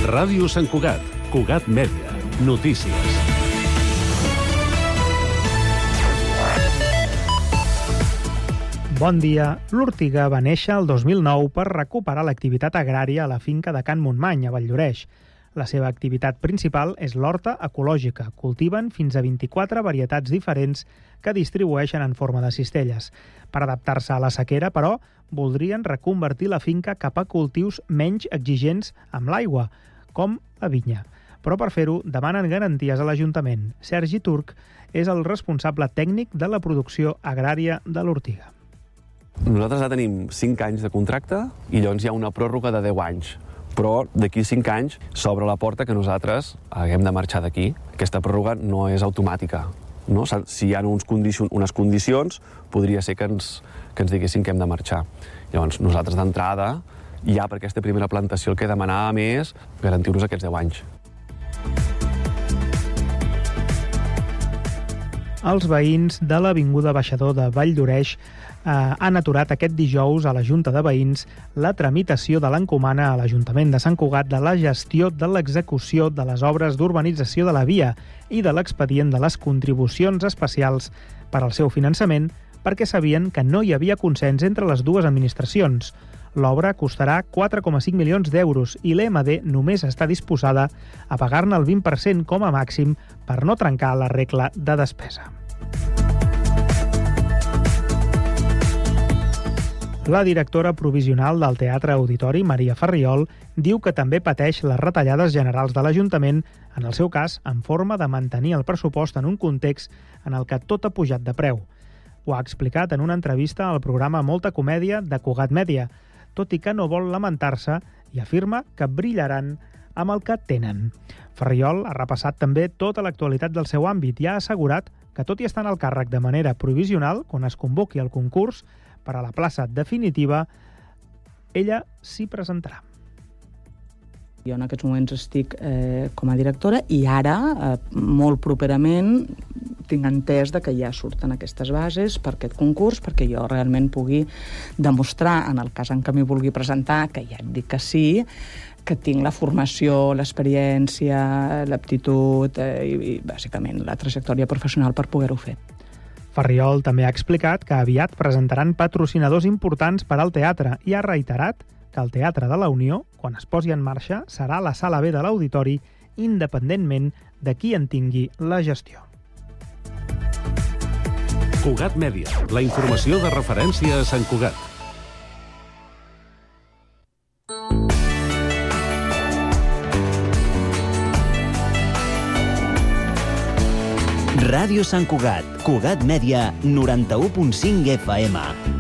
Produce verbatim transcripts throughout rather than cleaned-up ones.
Ràdio Sant Cugat, Cugat Mèdia, notícies. Bon dia. L'Ortiga va néixer el dos mil nou per recuperar l'activitat agrària a la finca de Can Montmany, a Valldoreix. La seva activitat principal és l'horta ecològica. Cultiven fins a vint-i-quatre varietats diferents que distribueixen en forma de cistelles. Per adaptar-se a la sequera, però, voldrien reconvertir la finca cap a cultius menys exigents amb l'aigua, com la vinya. Però per fer-ho demanen garanties a l'Ajuntament. Sergi Turc és el responsable tècnic de la producció agrària de l'Ortiga. Nosaltres ja tenim cinc anys de contracte i llavors hi ha una pròrroga de deu anys. Però d'aquí cinc anys s'obre la porta que nosaltres haguem de marxar d'aquí. Aquesta pròrroga no és automàtica. No? Si hi ha uns condici- unes condicions, podria ser que ens, que ens diguessin que hem de marxar. Llavors, nosaltres d'entrada, ja per aquesta primera plantació, el que demanàvem és garantir-nos aquests deu anys. Els veïns de l'Avinguda Baixador de Valldoreix eh, han aturat aquest dijous a la Junta de Veïns la tramitació de l'encomana a l'Ajuntament de Sant Cugat de la gestió de l'execució de les obres d'urbanització de la via i de l'expedient de les contribucions especials per al seu finançament perquè sabien que no hi havia consens entre les dues administracions. L'obra costarà quatre coma cinc milions d'euros i l'E M D només està disposada a pagar-ne el vint per cent com a màxim per no trencar la regla de despesa. La directora provisional del Teatre Auditori, Maria Farriol, diu que també pateix les retallades generals de l'Ajuntament, en el seu cas, en forma de mantenir el pressupost en un context en el que tot ha pujat de preu. Ho ha explicat en una entrevista al programa Molta Comèdia de Cugat Mèdia, tot i que no vol lamentar-se i afirma que brillaran amb el que tenen. Farriol ha repassat també tota l'actualitat del seu àmbit i ha assegurat que, tot i estar al càrrec de manera provisional, quan es convoqui el concurs per a la plaça definitiva, ella s'hi presentarà. Jo en aquests moments estic eh, com a directora i ara, eh, molt properament, tinc entès de que ja surten aquestes bases per aquest concurs, perquè jo realment pugui demostrar, en el cas en què m'hi vulgui presentar, que ja et dic que sí, que tinc la formació, l'experiència, l'aptitud eh, i, i, bàsicament, la trajectòria professional per poder-ho fer. Farriol també ha explicat que aviat presentaran patrocinadors importants per al teatre i ha reiterat que el Teatre de la Unió, quan es posi en marxa, serà la sala B de l'Auditori, independentment de qui en tingui la gestió. Cugat Mèdia, la informació de referència a Sant Cugat. Ràdio Sant Cugat, Cugat Mèdia, noranta-u punt cinc F M.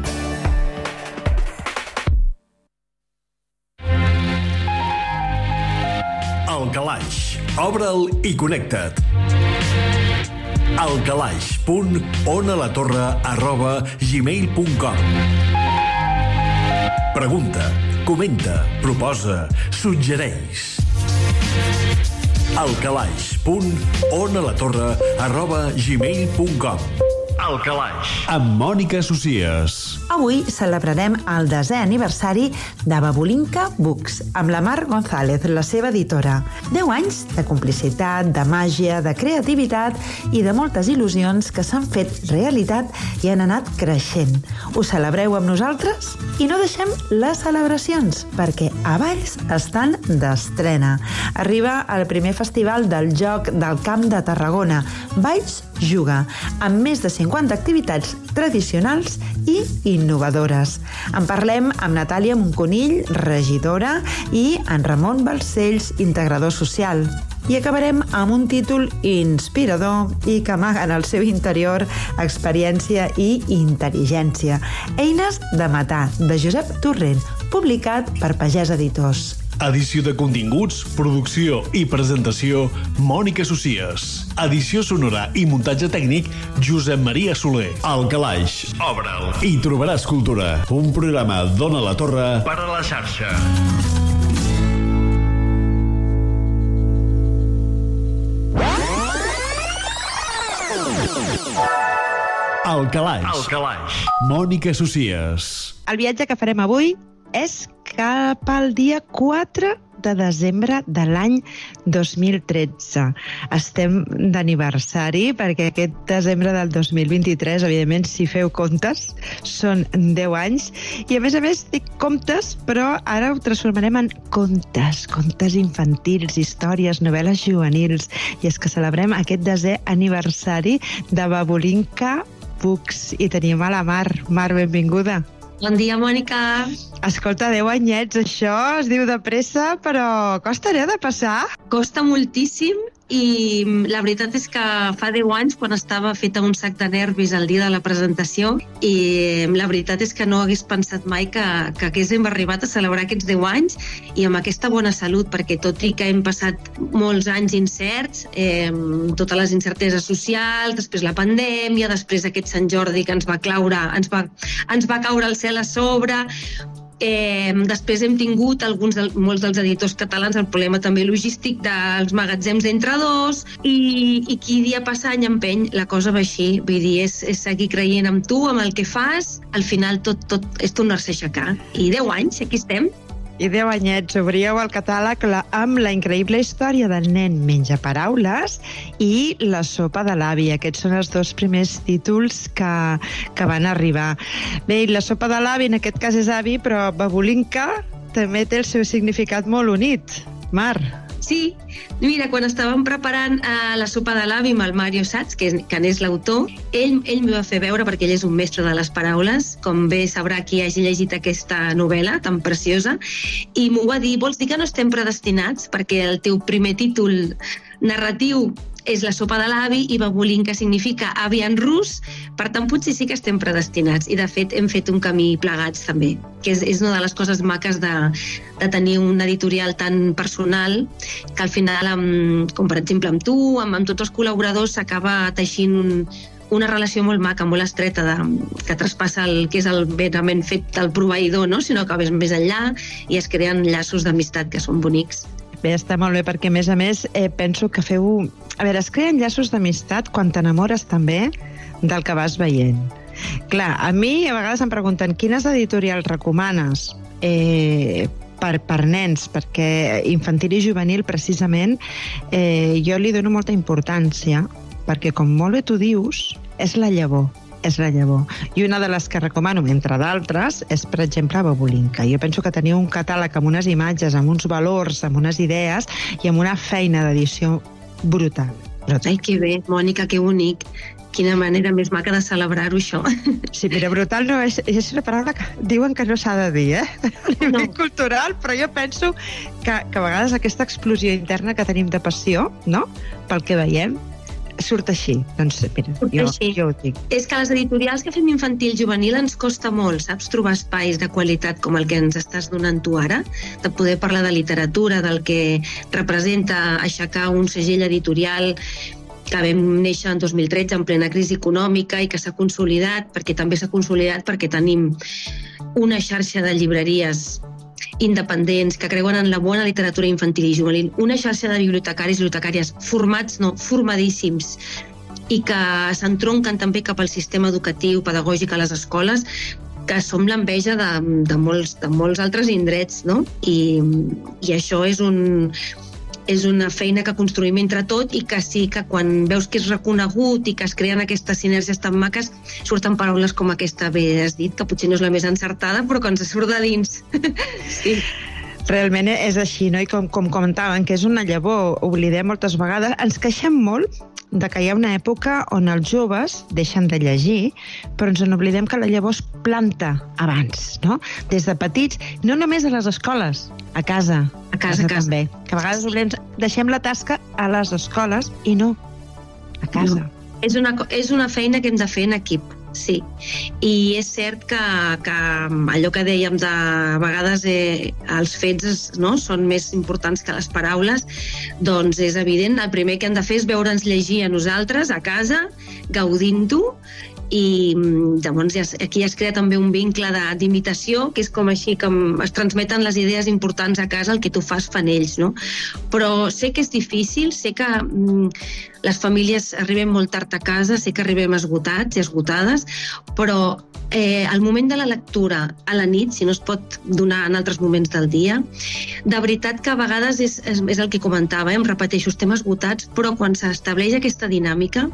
El Calaix. Obre'l i connecta't. El Calaix punt onalatorre arroba gmail punt com. Pregunta, comenta, proposa, suggereix. El Calaix punt onalatorre arroba gmail punt com. El Calaix. Amb Mònica Socias. Avui celebrarem el desè aniversari de Babulinka Books, amb la Mar González, la seva editora. Deu anys de complicitat, de màgia, de creativitat i de moltes il·lusions que s'han fet realitat i han anat creixent. Ho celebreu amb nosaltres? I no deixem les celebracions, perquè a Valls estan d'estrena. Arriba el primer festival del joc del Camp de Tarragona, Valls Juga, amb més de cinquanta activitats tradicionals i innovadores. En parlem amb Natàlia Monconill, regidora, i en Ramon Balcells, integrador social. I acabarem amb un títol inspirador i que amaga en el seu interior experiència i intel·ligència. Eines de matar, de Josep Torrent, publicat per Pagès Editors. Edició de continguts, producció i presentació, Mònica Socias. Edició sonora i muntatge tècnic, Josep Maria Soler. El Calaix, obre'l i trobaràs cultura. Un programa d'Ona la Torre per a la xarxa. El Calaix. El Calaix. Mònica Socias. El viatge que farem avui és cap al dia quatre de desembre de l'any dos mil tretze. Estem d'aniversari perquè aquest desembre del dos mil vint-i-tres, evidentment, si feu comptes, són deu anys. I a més a més dic comptes, però ara ho transformarem en contes, contes infantils, històries, novel·les juvenils. I és que celebrem aquest desè aniversari de Babulinka Books. I tenim a la Mar. Mar, benvinguda. Bon dia, Mònica. Escolta, deu anyets, això es diu de pressa, però costa, eh, de passar? Costa moltíssim i la veritat és que fa deu anys, quan estava feta un sac de nervis el dia de la presentació, i la veritat és que no hagués pensat mai que, que haguéssim arribat a celebrar aquests deu anys i amb aquesta bona salut, perquè tot i que hem passat molts anys incerts, eh, totes les incerteses socials, després la pandèmia, després aquest Sant Jordi que ens va claure, ens va, ens va caure el cel a sobre. Eh, després hem tingut alguns del, molts dels editors catalans el problema també logístic dels magatzems d'entre dos i, i qui dia passa any empeny, la cosa va així, vull dir, és, és seguir creient en tu, amb el que fas, al final tot, tot és tornar-se a aixecar. I deu anys, aquí estem. I deu anyets, obríeu el catàleg la, amb la increïble història del nen menja paraules i la sopa de l'avi. Aquests són els dos primers títols que, que van arribar. Bé, la sopa de l'avi en aquest cas és avi, però Babulinka també té el seu significat molt unit. Mar. Sí, mira, quan estàvem preparant uh, la sopa de l'avi amb el Mario Satz, que, és, que n'és l'autor, ell, ell m'ho va fer veure perquè ell és un mestre de les paraules, com bé sabrà qui hagi llegit aquesta novel·la tan preciosa, i m'ho va dir, vols dir que no estem predestinats? Perquè el teu primer títol narratiu és la sopa de l'avi i Babulinka significa avi en rus, per tant potser sí que estem predestinats i de fet hem fet un camí plegats també, que és, és una de les coses maques de, de tenir un editorial tan personal que al final, amb, com per exemple amb tu, amb, amb tots els col·laboradors s'acaba teixint un, una relació molt maca, molt estreta, de, que traspassa el que és el verament fet del proveïdor, no? Sinó que ves més enllà i es creen llaços d'amistat que són bonics. Bé, està molt bé, perquè a més a més eh, penso que feu... A veure, es creen llaços d'amistat quan t'enamores també del que vas veient. Clar, a mi a vegades em pregunten quines editorials recomanes eh, per, per nens, perquè infantil i juvenil precisament eh, jo li dono molta importància, perquè com molt bé tu dius, és la llavor. és la llavor. I una de les que recomano, entre d'altres, és, per exemple, Babulinka. Jo penso que teniu un catàleg amb unes imatges, amb uns valors, amb unes idees i amb una feina d'edició brutal. brutal. Ai, que bé, Mònica, que bonic. Quina manera més maca de celebrar-ho, això. Sí, mira, brutal no és, és una paraula que diuen que no s'ha de dir, eh? A nivell no. cultural, però jo penso que, que a vegades aquesta explosió interna que tenim de passió, no?, pel que veiem, surt així. Doncs, mira, jo, jo ho dic. És que les editorials que fem infantil juvenil ens costa molt, saps? Trobar espais de qualitat com el que ens estàs donant tu ara, de poder parlar de literatura, del que representa aixecar un segell editorial que vam néixer en dos mil tretze en plena crisi econòmica i que s'ha consolidat, perquè també s'ha consolidat perquè tenim una xarxa de llibreries independents que creuen en la bona literatura infantil i juvenil, una xarxa de bibliotecaris i bibliotecàries formats, no, formadíssims, i que s'entronquen també cap al sistema educatiu, pedagògic a les escoles, que som l'enveja de, de, molts, de molts altres indrets, no? I, i això és un... és una feina que construïm entre tot i que sí que quan veus que és reconegut i que es creen aquestes sinergies tan maques surten paraules com aquesta bé has dit, que potser no és la més encertada però que ens surt de dins. Sí. Realment és així, no? I com, com comentaven, que és una llavor, oblidem moltes vegades, ens queixem molt de que hi ha una època on els joves deixen de llegir, però ens n'oblidem que la llavor es planta abans, no? Des de petits, no només a les escoles, a casa, a casa, a casa. també. Que a vegades oblidem, deixem la tasca a les escoles i no, a casa. No. És una, és una feina que hem de fer en equip. Sí, i és cert que, que allò que dèiem de a vegades eh, els fets no, són més importants que les paraules, doncs és evident, el primer que hem de fer és veure'ns llegir a nosaltres, a casa, gaudint-ho, i llavors ja, aquí es crea també un vincle d'imitació, que és com així que es transmeten les idees importants a casa, el que tu fas fan ells, no? Però sé que és difícil, sé que mm, les famílies arribem molt tard a casa, sé que arribem esgotats i esgotades, però eh, el moment de la lectura a la nit, si no es pot donar en altres moments del dia, de veritat que a vegades és, és, és el que comentava, eh? Em repeteixo, estem esgotats, però quan s'estableix aquesta dinàmica,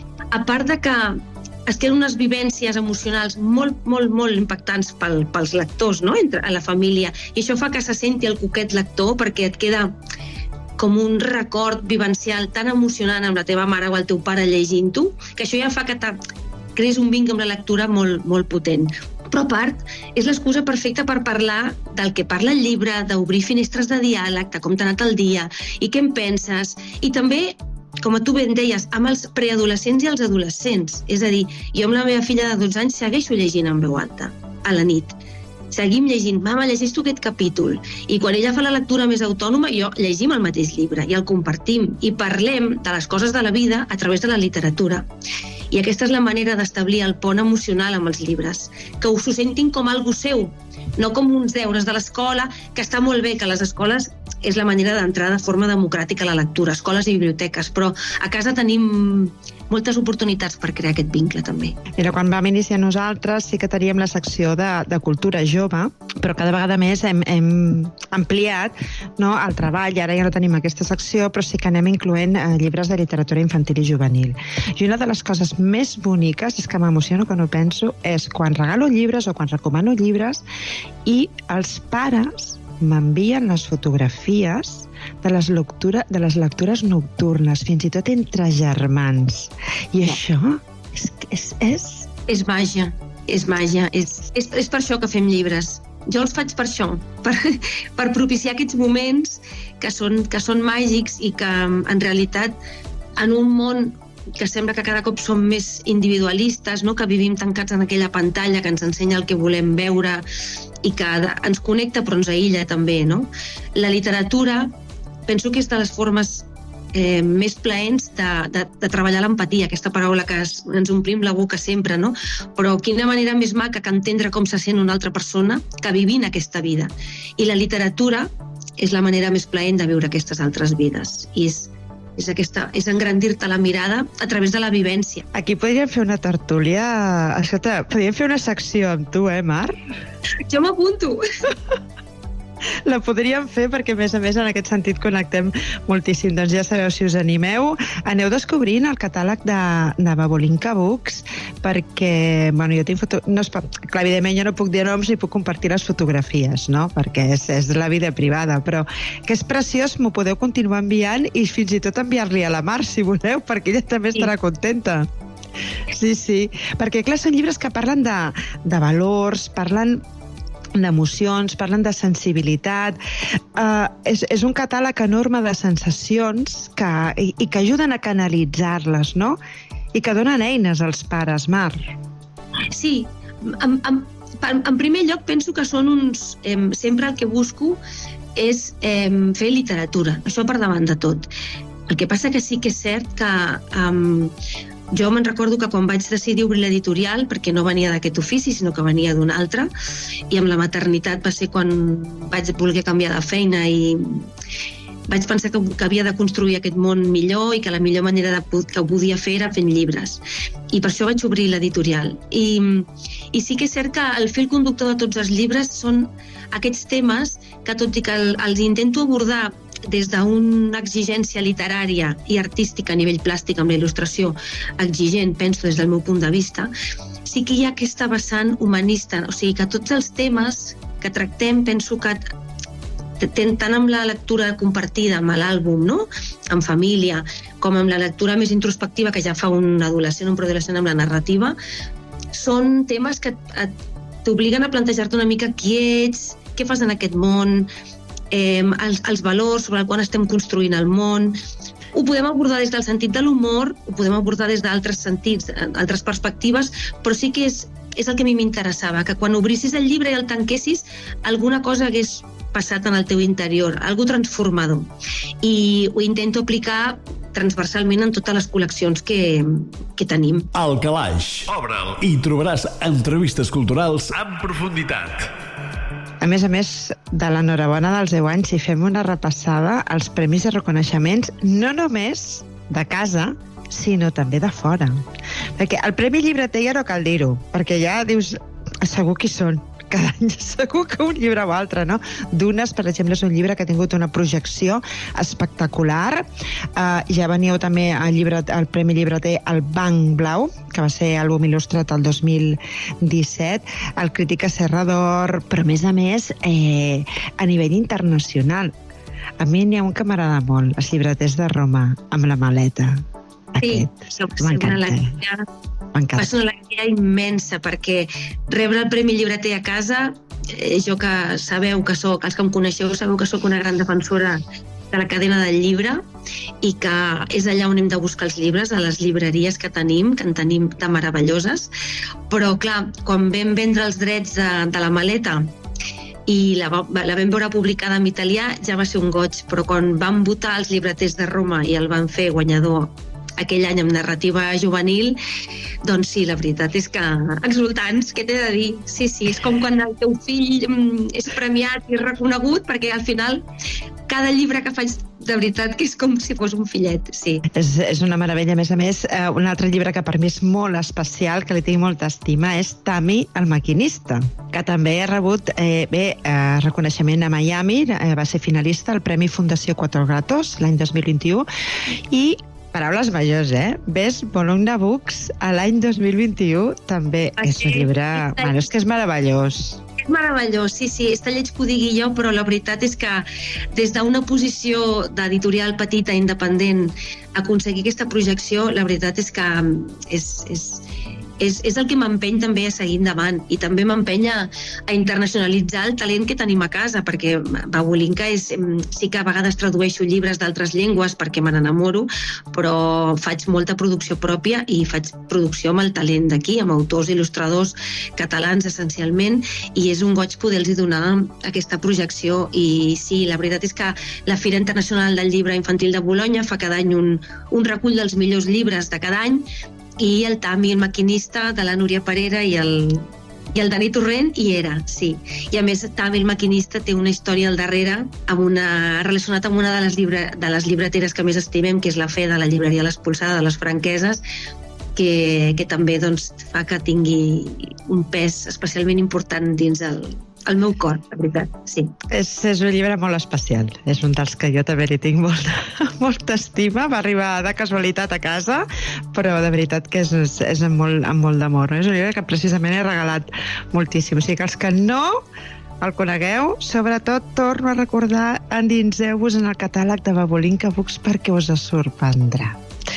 a part de que es queden unes vivències emocionals molt, molt, molt impactants pel, pels lectors, no? Entre, a la família, i això fa que se senti el coquet lector perquè et queda com un record vivencial tan emocionant amb la teva mare o el teu pare llegint-ho, que això ja fa que crees un vincle amb la lectura molt, molt potent. Però a part, és l'excusa perfecta per parlar del que parla el llibre, d'obrir finestres de diàleg, de com t'ha anat el dia i què en penses, i també, com tu ben deies, amb els preadolescents i els adolescents. És a dir, jo amb la meva filla de dotze anys segueixo llegint en veu alta, a la nit. Seguim llegint, mama, llegeix tu aquest capítol. I quan ella fa la lectura més autònoma, jo llegim el mateix llibre i el compartim i parlem de les coses de la vida a través de la literatura. I aquesta és la manera d'establir el pont emocional amb els llibres, que us ho sentin com algo seu, no com uns deures de l'escola, que està molt bé, que les escoles és la manera d'entrar de forma democràtica a la lectura, escoles i biblioteques, però a casa tenim moltes oportunitats per crear aquest vincle també. Mira, quan vam iniciar nosaltres sí que teníem la secció de, de cultura jove, però cada vegada més hem, hem ampliat, no, el treball, ara ja no tenim aquesta secció, però sí que anem incloent eh, llibres de literatura infantil i juvenil. I una de les coses més boniques, és que m'emociono que no penso, és quan regalo llibres o quan recomano llibres i els pares m'envien les fotografies de les, lectura, de les lectures nocturnes, fins i tot entre germans. I això és... És, és... és màgia, és màgia. És, és, és per això que fem llibres. Jo els faig per això, per, per propiciar aquests moments que són, que són màgics i que, en realitat, en un món que sembla que cada cop som més individualistes, no? Que vivim tancats en aquella pantalla que ens ensenya el que volem veure i que ens connecta però ens aïlla també, no? La literatura penso que és de les formes eh, més plaents de, de, de treballar l'empatia, aquesta paraula que es, ens omplim la boca sempre, no? Però quina manera més maca que entendre com se sent una altra persona que vivint aquesta vida. I la literatura és la manera més plaent de viure aquestes altres vides. I és És, aquesta, és engrandir-te la mirada a través de la vivència. Aquí podríem fer una tertúlia... Escolta, podríem fer una secció amb tu, eh, Mar? Jo m'apunto! La podríem fer perquè, a més a més, en aquest sentit connectem moltíssim. Doncs ja sabeu, si us animeu, aneu descobrint el catàleg de, de Babolinka Books, perquè, bueno, jo tinc foto... No es pot... Clar, evidentment jo no puc dir noms ni puc compartir les fotografies, no? Perquè és, és la vida privada, però que és preciós, m'ho podeu continuar enviant i fins i tot enviar-li a la Mar, si voleu, perquè ella també estarà sí. contenta. Sí, sí, perquè, clar, són llibres que parlen de, de valors, parlen d'emocions, parlen de sensibilitat. Uh, és, és un catàleg enorme de sensacions que, i, i que ajuden a canalitzar-les, no? I que donen eines als pares, Mar. Sí, en, en, en primer lloc penso que són uns... Eh, sempre el que busco és eh, fer literatura, això per davant de tot. El que passa que sí que és cert que... Eh, Jo me'n recordo que quan vaig decidir obrir l'editorial, perquè no venia d'aquest ofici, sinó que venia d'un altre, i amb la maternitat va ser quan vaig voler canviar de feina i vaig pensar que, que havia de construir aquest món millor i que la millor manera de, que ho podia fer era fent llibres. I per això vaig obrir l'editorial. I, I sí que és cert que el fil conductor de tots els llibres són aquests temes que, tot i que el, els intento abordar des d'una exigència literària i artística a nivell plàstic amb la il·lustració exigent, penso des del meu punt de vista, sí que hi ha aquesta vessant humanista, o sigui que tots els temes que tractem penso que tant amb la lectura compartida amb l'àlbum, no? En família, com amb la lectura més introspectiva que ja fa un adolescent, un preadolescent amb la narrativa, són temes que t'obliguen a plantejar-te una mica qui ets, què fas en aquest món, Eh, els, els valors sobre el qual estem construint el món. Ho podem abordar des del sentit de l'humor, ho podem abordar des d'altres sentits, altres perspectives, però sí que és, és el que a mi m'interessava, que quan obrissis el llibre i el tanquessis, alguna cosa hagués passat en el teu interior, algo transformador. I ho intento aplicar transversalment en totes les col·leccions que, que tenim. Al Calaix. Obre'l i trobaràs entrevistes culturals en profunditat. A més a més de l'enhorabona dels deu anys, si fem una repassada als premis i reconeixements, no només de casa, sinó també de fora. Perquè el Premi Llibreter ja no cal dir-ho, perquè ja dius, segur qui són. Cada any segur que un llibre o altre, no? Dunes, per exemple, és un llibre que ha tingut una projecció espectacular. Uh, ja veníeu també al, llibre, al Premi Llibreter El Banc Blau, que va ser àlbum il·lustrat el dos mil disset, el Crítica Serra d'Or, però a més a més eh, a nivell internacional. A mi n'hi ha un que m'agrada molt, els llibreters de Roma, amb la maleta. Aquest. Sí, m'encanta. Va ser una alegria immensa, perquè rebre el Premi Llibreter a casa, eh, jo que sabeu que soc, els que em coneixeu sabeu que soc una gran defensora de la cadena del llibre i que és allà on hem de buscar els llibres, a les llibreries que tenim, que en tenim de meravelloses, però clar, quan vam vendre els drets de, de la maleta i la, la vam veure publicada en italià, ja va ser un goig, però quan van votar els llibreters de Roma i el van fer guanyador aquell any amb narrativa juvenil, doncs sí, la veritat és que exultants, què t'he de dir? Sí, sí, és com quan el teu fill és premiat i reconegut, perquè al final cada llibre que faig de veritat que és com si fos un fillet, sí. És, és una meravella. A més a més, eh, un altre llibre que per mi és molt especial, que li tinc molta estima, és Tami, el maquinista, que també ha rebut eh, bé, eh, reconeixement a Miami, eh, va ser finalista al Premi Fundació Cuatro Gatos l'any dos mil vint-i-u, i paraules majors, eh? Ves Bologna Books a l'any dos mil vint-i-u també okay. És un llibre... Bueno, és que és meravellós. És meravellós, sí, sí, està lleig que ho digui jo, però la veritat és que des d'una posició d'editorial petita, independent, aconseguir aquesta projecció, la veritat és que és... és És, és el que m'empeny també a seguir endavant i també m'empeny a, a internacionalitzar el talent que tenim a casa, perquè Babulinka és, sí que a vegades tradueixo llibres d'altres llengües perquè me n'enamoro, però faig molta producció pròpia i faig producció amb el talent d'aquí, amb autors i il·lustradors catalans essencialment, i és un goig poder-los donar aquesta projecció. I sí, la veritat és que la Fira Internacional del Llibre Infantil de Bolonya fa cada any un, un recull dels millors llibres de cada any, i el Tami, el maquinista, de la Núria Parera i el, i el Dani Torrent hi era, sí. I a més, Tami, el maquinista, té una història al darrere amb una, relacionat amb una de les, llibre, de les llibreteres que més estimem, que és la Fe, de la llibreria L'Expulsada, de les Franqueses, que, que també doncs, fa que tingui un pes especialment important dins el, el meu cor, la veritat, sí. És, és un llibre molt especial. És un dels que jo també li tinc molta, molta estima. Va arribar de casualitat a casa, però de veritat que és, és amb molt, amb molt d'amor. És un llibre que precisament he regalat moltíssim. O sigui que els que no el conegueu, sobretot torno a recordar, endinseu-vos en el catàleg de Babulinka Books perquè us sorprendrà.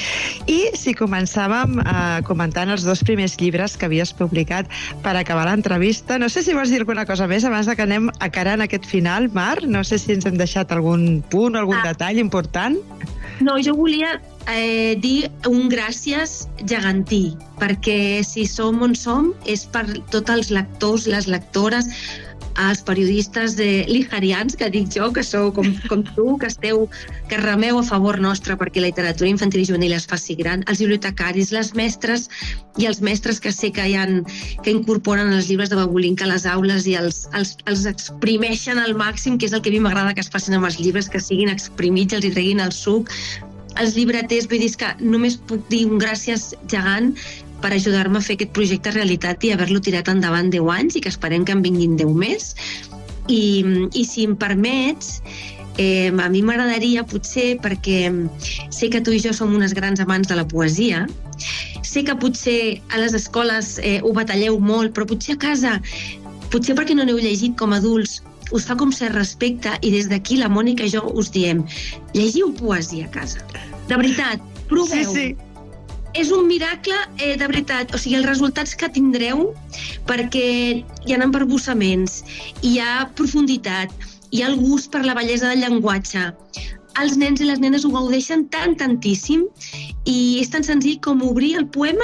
I si començàvem eh, comentant els dos primers llibres que havies publicat per acabar l'entrevista, no sé si vols dir alguna cosa més abans de que anem acarant aquest final, Mar? No sé si ens hem deixat algun punt o algun ah. detall important. No, jo volia eh, dir un gràcies gegantí, perquè si som on som és per tots els lectors, les lectores, als periodistes de lijarians, que dic jo, que sou com, com tu, que esteu, que remeu a favor nostre perquè la literatura infantil i juvenil es faci gran, els bibliotecaris, les mestres i els mestres que sé que hi ha, que incorporen els llibres de Babulinka a les aules i els, els, els exprimeixen al màxim, que és el que a mi m'agrada que es facin amb els llibres, que siguin exprimits, els hi treguin el suc. Els llibreters, vull dir que només puc dir un gràcies gegant per ajudar-me a fer aquest projecte realitat i haver-lo tirat endavant deu anys i que esperem que en vinguin deu més. I, i si em permets, eh, a mi m'agradaria potser, perquè sé que tu i jo som unes grans amants de la poesia, sé que potser a les escoles eh, ho batalleu molt, però potser a casa, potser perquè no n'heu llegit com a adults, us fa com cert respecte i des d'aquí la Mònica i jo us diem, llegiu poesia a casa. De veritat, proveu. Sí, sí. És un miracle, eh, de veritat. O sigui, els resultats que tindreu, perquè hi ha embarbussaments, hi ha profunditat, hi ha el gust per la bellesa del llenguatge. Els nens i les nenes ho gaudeixen tant, tantíssim, i és tan senzill com obrir el poema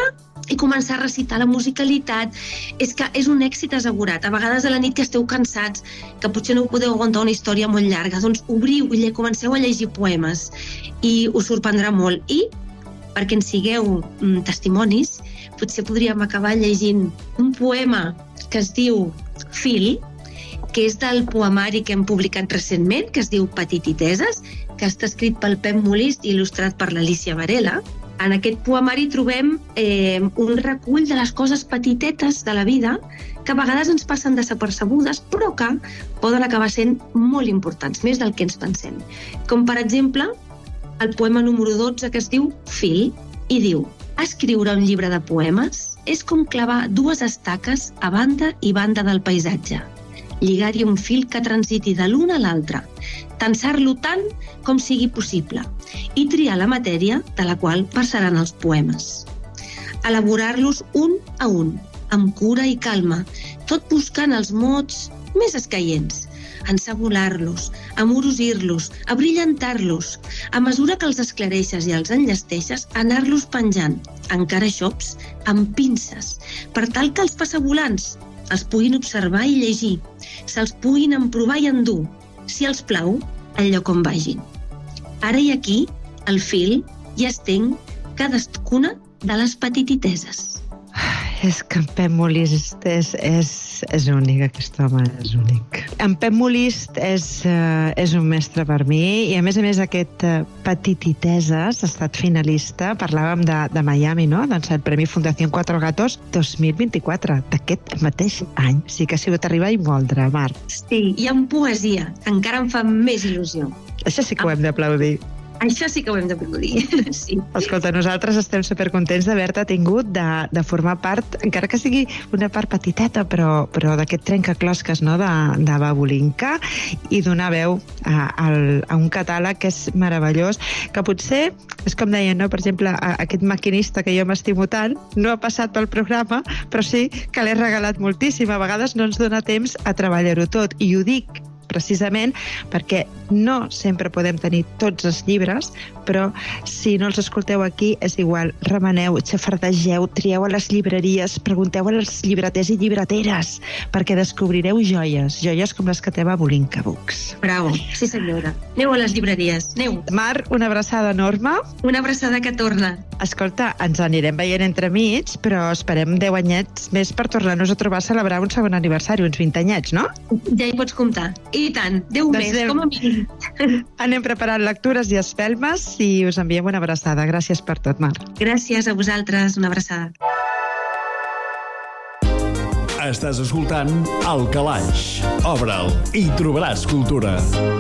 i començar a recitar la musicalitat. És que és un èxit assegurat. A vegades a la nit que esteu cansats, que potser no podeu aguantar una història molt llarga, doncs obriu i comenceu a llegir poemes i us sorprendrà molt. I, perquè en sigueu mm, testimonis, potser podríem acabar llegint un poema que es diu Fil, que és del poemari que hem publicat recentment, que es diu Petititeses, que està escrit pel Pep Molist i il·lustrat per l'Alícia Varela. En aquest poemari trobem eh, un recull de les coses petitetes de la vida que a vegades ens passen desapercebudes, però que poden acabar sent molt importants, més del que ens pensem. Com, per exemple, el poema número dotze, que es diu Fil, i diu: escriure un llibre de poemes és com clavar dues estaques a banda i banda del paisatge, lligar-hi un fil que transiti de l'un a l'altre, tensar-lo tant com sigui possible i triar la matèria de la qual passaran els poemes. Elaborar-los un a un, amb cura i calma, tot buscant els mots més escaients, ensabolar-los, amorosir-los, abrillantar-los, a mesura que els esclareixes i els enllesteixes, anar-los penjant, encara xops, amb pinces, per tal que els passavolants els puguin observar i llegir, se'ls puguin emprovar i endur, si els plau, al lloc on vagin. Ara i aquí, el fil, ja estenc cadascuna de les petititeses. És que en Pep Molist és, és, és únic, aquest home és únic. En Pep Molist és, uh, és un mestre per mi, i a més a més aquest uh, Petititeses ha estat finalista, parlàvem de, de Miami, no? Doncs el Premi Fundació Cuatro Gatos dos mil vint-i-quatre, d'aquest mateix any. Sí que ha sigut arribar i moldre, Mar. Sí, i en poesia, encara em fa més il·lusió. Això sí que ho hem d'aplaudir. Això sí que ho hem d'aplaudir, sí. Escolta, nosaltres estem supercontents d'haver-te tingut, de, de formar part, encara que sigui una part petiteta, però, però d'aquest trencaclosques, no?, de, de Babulinka, i donar veu a, a, a un catàleg que és meravellós, que potser, és com deien, no?, per exemple, a, aquest maquinista que jo m'estimo tant, no ha passat pel programa, però sí que l'he regalat moltíssim. A vegades no ens dona temps a treballar-ho tot, i ho dic precisament perquè no sempre podem tenir tots els llibres, però si no els escolteu aquí és igual, remeneu, xafardegeu, trieu a les llibreries, pregunteu als llibreters i llibreteres, perquè descobrireu joies, joies com les que té Babulinka Books. Bravo, sí senyora. Aneu a les llibreries, aneu. Mar, una abraçada enorme. Una abraçada que torna. Escolta, ens anirem veient entremig, però esperem deu anyets més per tornar-nos a trobar a celebrar un segon aniversari, uns vint anyets, no? Ja hi pots comptar. I tant, deu doncs més, com a mínim. Anem preparant lectures i espelmes i us enviem una abraçada. Gràcies per tot, Mar. Gràcies a vosaltres, una abraçada. Estàs escoltant El Calaix. Obre'l i trobaràs cultura.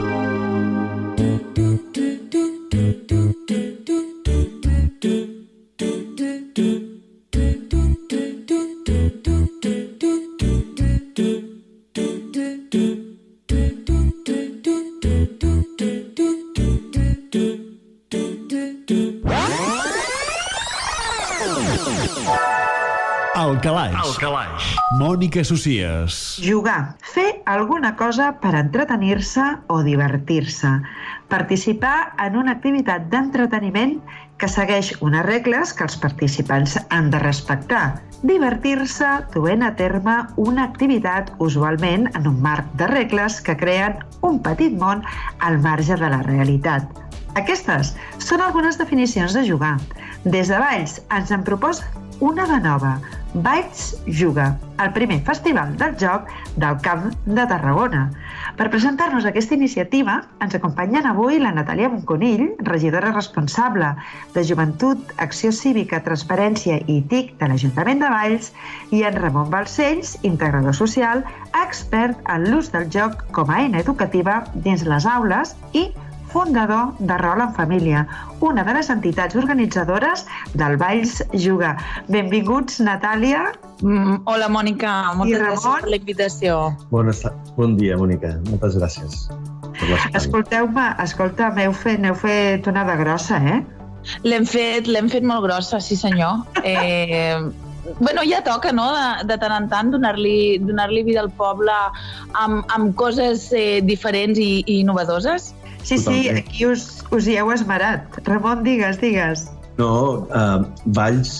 El Calaix. El Calaix. Mònica Socias. Jugar. Fer alguna cosa per entretenir-se o divertir-se. Participar en una activitat d'entreteniment que segueix unes regles que els participants han de respectar. Divertir-se duent a terme una activitat usualment en un marc de regles que creen un petit món al marge de la realitat. Aquestes són algunes definicions de jugar. Des de Valls ens en proposa una de nova, Valls Juga, el primer festival del joc del Camp de Tarragona. Per presentar-nos aquesta iniciativa ens acompanyen avui la Natàlia Monconill, regidora responsable de Joventut, Acció Cívica, Transparència i T I C de l'Ajuntament de Valls, i en Ramon Balcells, integrador social, expert en l'ús del joc com a eina educativa dins les aules i fundador de Rol en Família, una de les entitats organitzadores del Valls Juga. Benvinguts, Natàlia. Mm, hola, Mònica. Moltes gràcies per la invitació. Bon, bon dia, Mònica. Moltes gràcies per l'espai. Escolteu-me, escolta, m'heu fet, n'heu fet una de grossa, eh? L'hem fet, l'hem fet molt grossa, sí senyor. Eh, bueno, ja toca, no?, de, de tant en tant donar-li donar-li vida al poble amb, amb coses eh, diferents i, i innovadores. Sí, sí, aquí us, us hi heu esmerat. Ramon, digues, digues. No, uh, Valls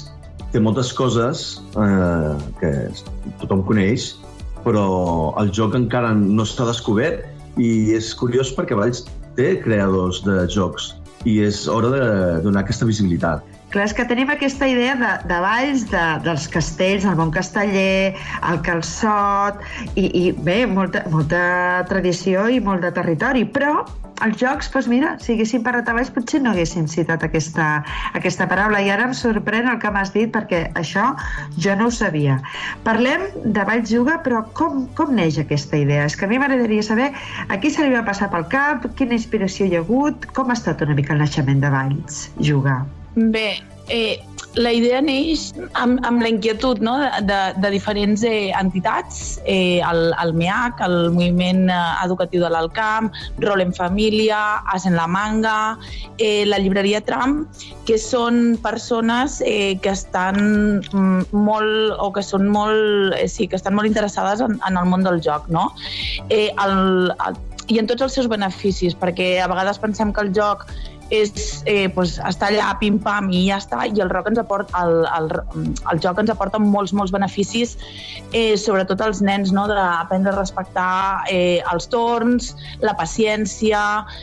té moltes coses eh, que tothom coneix, però el joc encara no s'ha descobert i és curiós perquè Valls té creadors de jocs i és hora de donar aquesta visibilitat. Clar, és que tenim aquesta idea de, de Valls, de, dels castells, el Bon Casteller, el Calçot, i, i bé, molta, molta tradició i molt de territori, però els jocs, doncs mira, si haguéssim parlat a Valls potser no haguéssim citat aquesta, aquesta paraula, i ara em sorprèn el que m'has dit perquè això jo no ho sabia. Parlem de Valls Juga, però com, com neix aquesta idea? És que a mi m'agradaria saber a qui se li va passar pel cap, quina inspiració hi ha hagut, com ha estat una mica el naixement de Valls Juga? Bé, eh, la idea neix amb, amb la inquietud, no?, de, de, de diferents eh, entitats, eh, el, el M E A C, el Moviment Educatiu de l'Alt Camp, Rol en Família, As en la Manga, eh, la llibreria Tram, que són persones eh, que estan molt, o que són molt, eh, sí, que estan molt interessades en, en el món del joc, no? Eh, el, el, I en tots els seus beneficis, perquè a vegades pensem que el joc és eh, pues, estar allà pim-pam i ja està, i el, rock ens aporta, el, el, el joc ens aporta molts, molts beneficis, eh, sobretot als nens, no? D'aprendre a respectar eh, els torns, la paciència,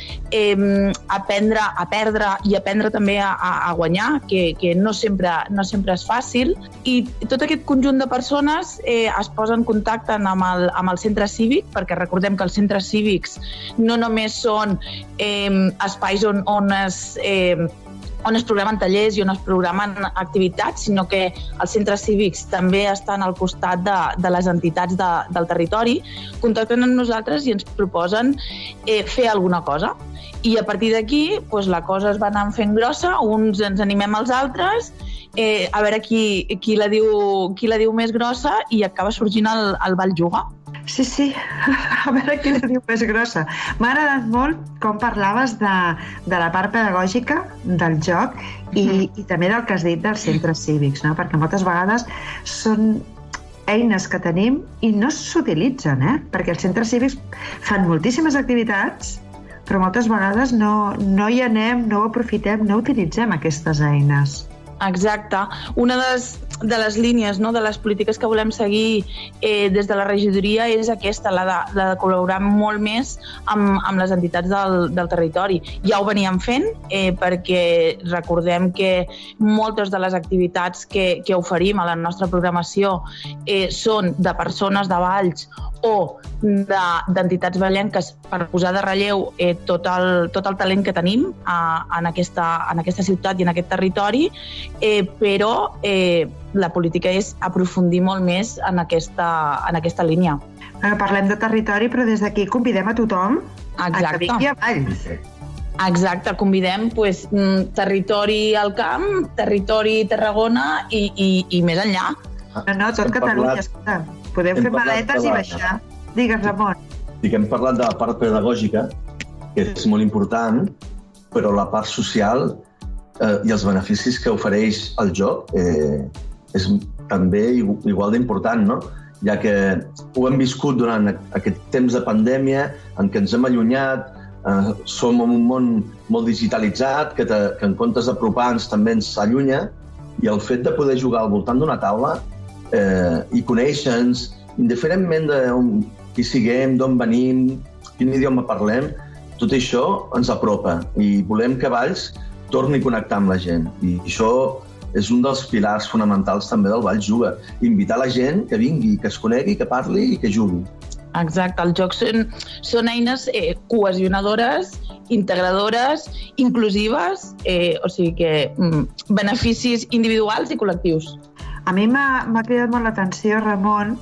eh, aprendre a perdre i aprendre també a, a guanyar, que, que no, sempre, no sempre és fàcil, i tot aquest conjunt de persones eh, es posa en contacte amb el, amb el centre cívic, perquè recordem que els centres cívics no només són eh, espais on, on es, eh, on es programen tallers i on es programen activitats, sinó que els centres cívics també estan al costat de, de les entitats de, del territori, contacten amb nosaltres i ens proposen eh, fer alguna cosa. I a partir d'aquí pues, la cosa es va anar fent grossa, uns ens animem als altres, eh, a veure qui, qui, la diu, qui la diu més grossa, i acaba sorgint el, el Valls Juga. Sí, sí, a veure qui la diu més grossa. M'ha agradat molt com parlaves de, de la part pedagògica del joc i, mm. i també del que has dit dels centres cívics, no? Perquè moltes vegades són eines que tenim i no s'utilitzen, eh? Perquè els centres cívics fan moltíssimes activitats, però moltes vegades no, no hi anem, no ho aprofitem, no utilitzem aquestes eines. Exacte. Una de les, de les línies, no, de les polítiques que volem seguir eh, des de la regidoria és aquesta, la de, la de col·laborar molt més amb, amb les entitats del, del territori. Ja ho veníem fent eh, perquè recordem que moltes de les activitats que, que oferim a la nostra programació eh, són de persones de Valls o d'entitats vallenques per posar de relleu eh, tot, el, tot el talent que tenim a, en, aquesta, en aquesta ciutat i en aquest territori, eh, però eh, la política és aprofundir molt més en aquesta, en aquesta línia. Eh, parlem de territori, però des d'aquí convidem a tothom Exacte. a que vingui a Valls. Exacte, convidem pues, territori al camp, territori Tarragona i, i, i més enllà. No, no, tot Catalunya, escolta. Podem fer maletes i baixar. Digues, Ramon. Sí, que hem parlat de la part pedagògica, que és molt important, però la part social eh, i els beneficis que ofereix el joc eh, és també igual d'important, no? Ja que ho hem viscut durant aquest temps de pandèmia en què ens hem allunyat, eh, som en un món molt digitalitzat, que, te, que en comptes d'apropar-nos també ens allunya, i el fet de poder jugar al voltant d'una taula eh, i conèixer-nos, indiferentment de qui siguem, d'on venim, quin idioma parlem, tot això ens apropa i volem que Valls torni a connectar amb la gent. I això és un dels pilars fonamentals també del Valls Juga. Invitar la gent que vingui, que es conegui, que parli i que jugui. Exacte, els jocs són, són eines eh, cohesionadores, integradores, inclusives, eh, o sigui que mm, beneficis individuals i col·lectius. A mi m'ha cridat molt l'atenció, Ramon,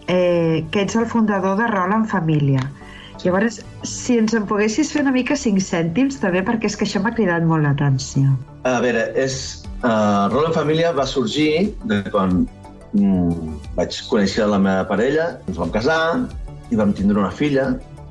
eh, que ets el fundador de Rol en Família. Llavors, si ens en poguessis fer una mica cinc cèntims, també, perquè és que això m'ha cridat molt l'atenció. A veure, és, uh, Rol en Família va sorgir de quan mm, vaig conèixer la meva parella, ens vam casar i vam tindre una filla,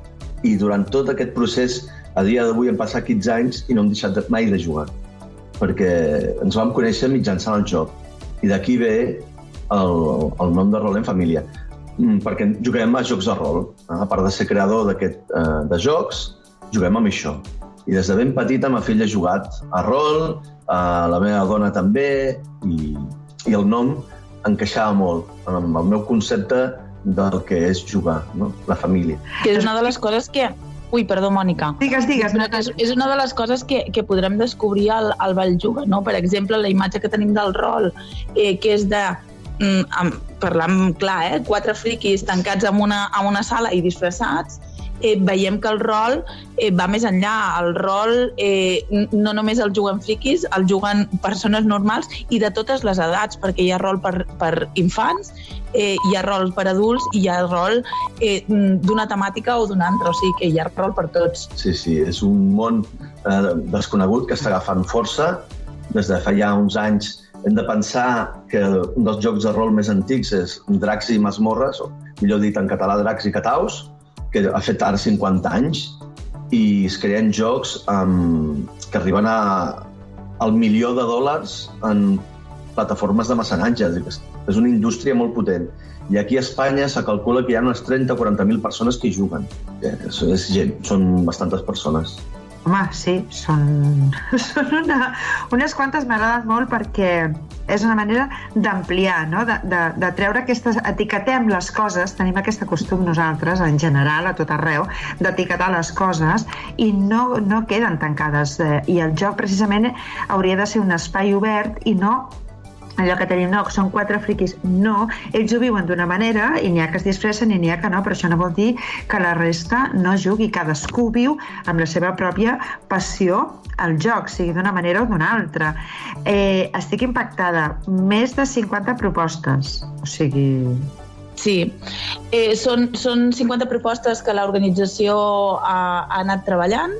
i durant tot aquest procés, a dia d'avui han passat quinze anys i no hem deixat mai de jugar, perquè ens vam conèixer mitjançant el joc. I d'aquí ve el, el nom de Rol en Família, perquè juguem a jocs de rol. A part de ser creador d'aquest eh, de jocs, juguem amb això. I des de ben petita ma filla ha jugat a rol, a la meva dona també, i, i el nom encaixava molt amb el meu concepte del que és jugar, no? La família. Que és una de les coses que... Ui, perdó, Mònica. Digues, digues. És, és una de les coses que, que podrem descobrir al, al Valljuga, no? Per exemple, la imatge que tenim del rol, eh, que és de... Mm, amb, parlant clar, eh? Quatre friquis tancats en una, en una sala i disfressats, eh, veiem que el rol eh, va més enllà. El rol eh, no només el juguen friquis, el juguen persones normals i de totes les edats, perquè hi ha rol per, per infants, eh, hi ha rol per adults i hi ha rol eh, d'una temàtica o d'una altra, o sigui que hi ha rol per tots. Sí, sí, és un món eh, desconegut que està agafant força. Des de fa ja uns anys hem de pensar que un dels jocs de rol més antics és Dracs i Masmorres, o millor dit en català Dracs i Cataus, que ha fet ara cinquanta anys, i es creen jocs um, que arriben a, al milió de dòlars en plataformes de mecenatge. És una indústria molt potent. I aquí a Espanya se calcula que hi ha unes trenta o quaranta mil persones que hi juguen. És, és gent, són bastantes persones. Home, sí, són, són una, unes quantes. M'ha agradat molt perquè és una manera d'ampliar, no? de, de, de treure aquestes... Etiquetem les coses, tenim aquest costum nosaltres, en general, a tot arreu, d'etiquetar les coses i no, no queden tancades. I el joc, precisament, hauria de ser un espai obert i no... allò que tenim, no, són quatre friquis, no, ells ho viuen d'una manera i n'hi ha que es disfressen i n'hi ha que no, però això no vol dir que la resta no jugui, cadascú viu amb la seva pròpia passió al joc, sigui d'una manera o d'una altra. Eh, estic impactada, més de cinquanta propostes, o sigui... Sí, eh, són, són cinquanta propostes que l'organització ha, ha anat treballant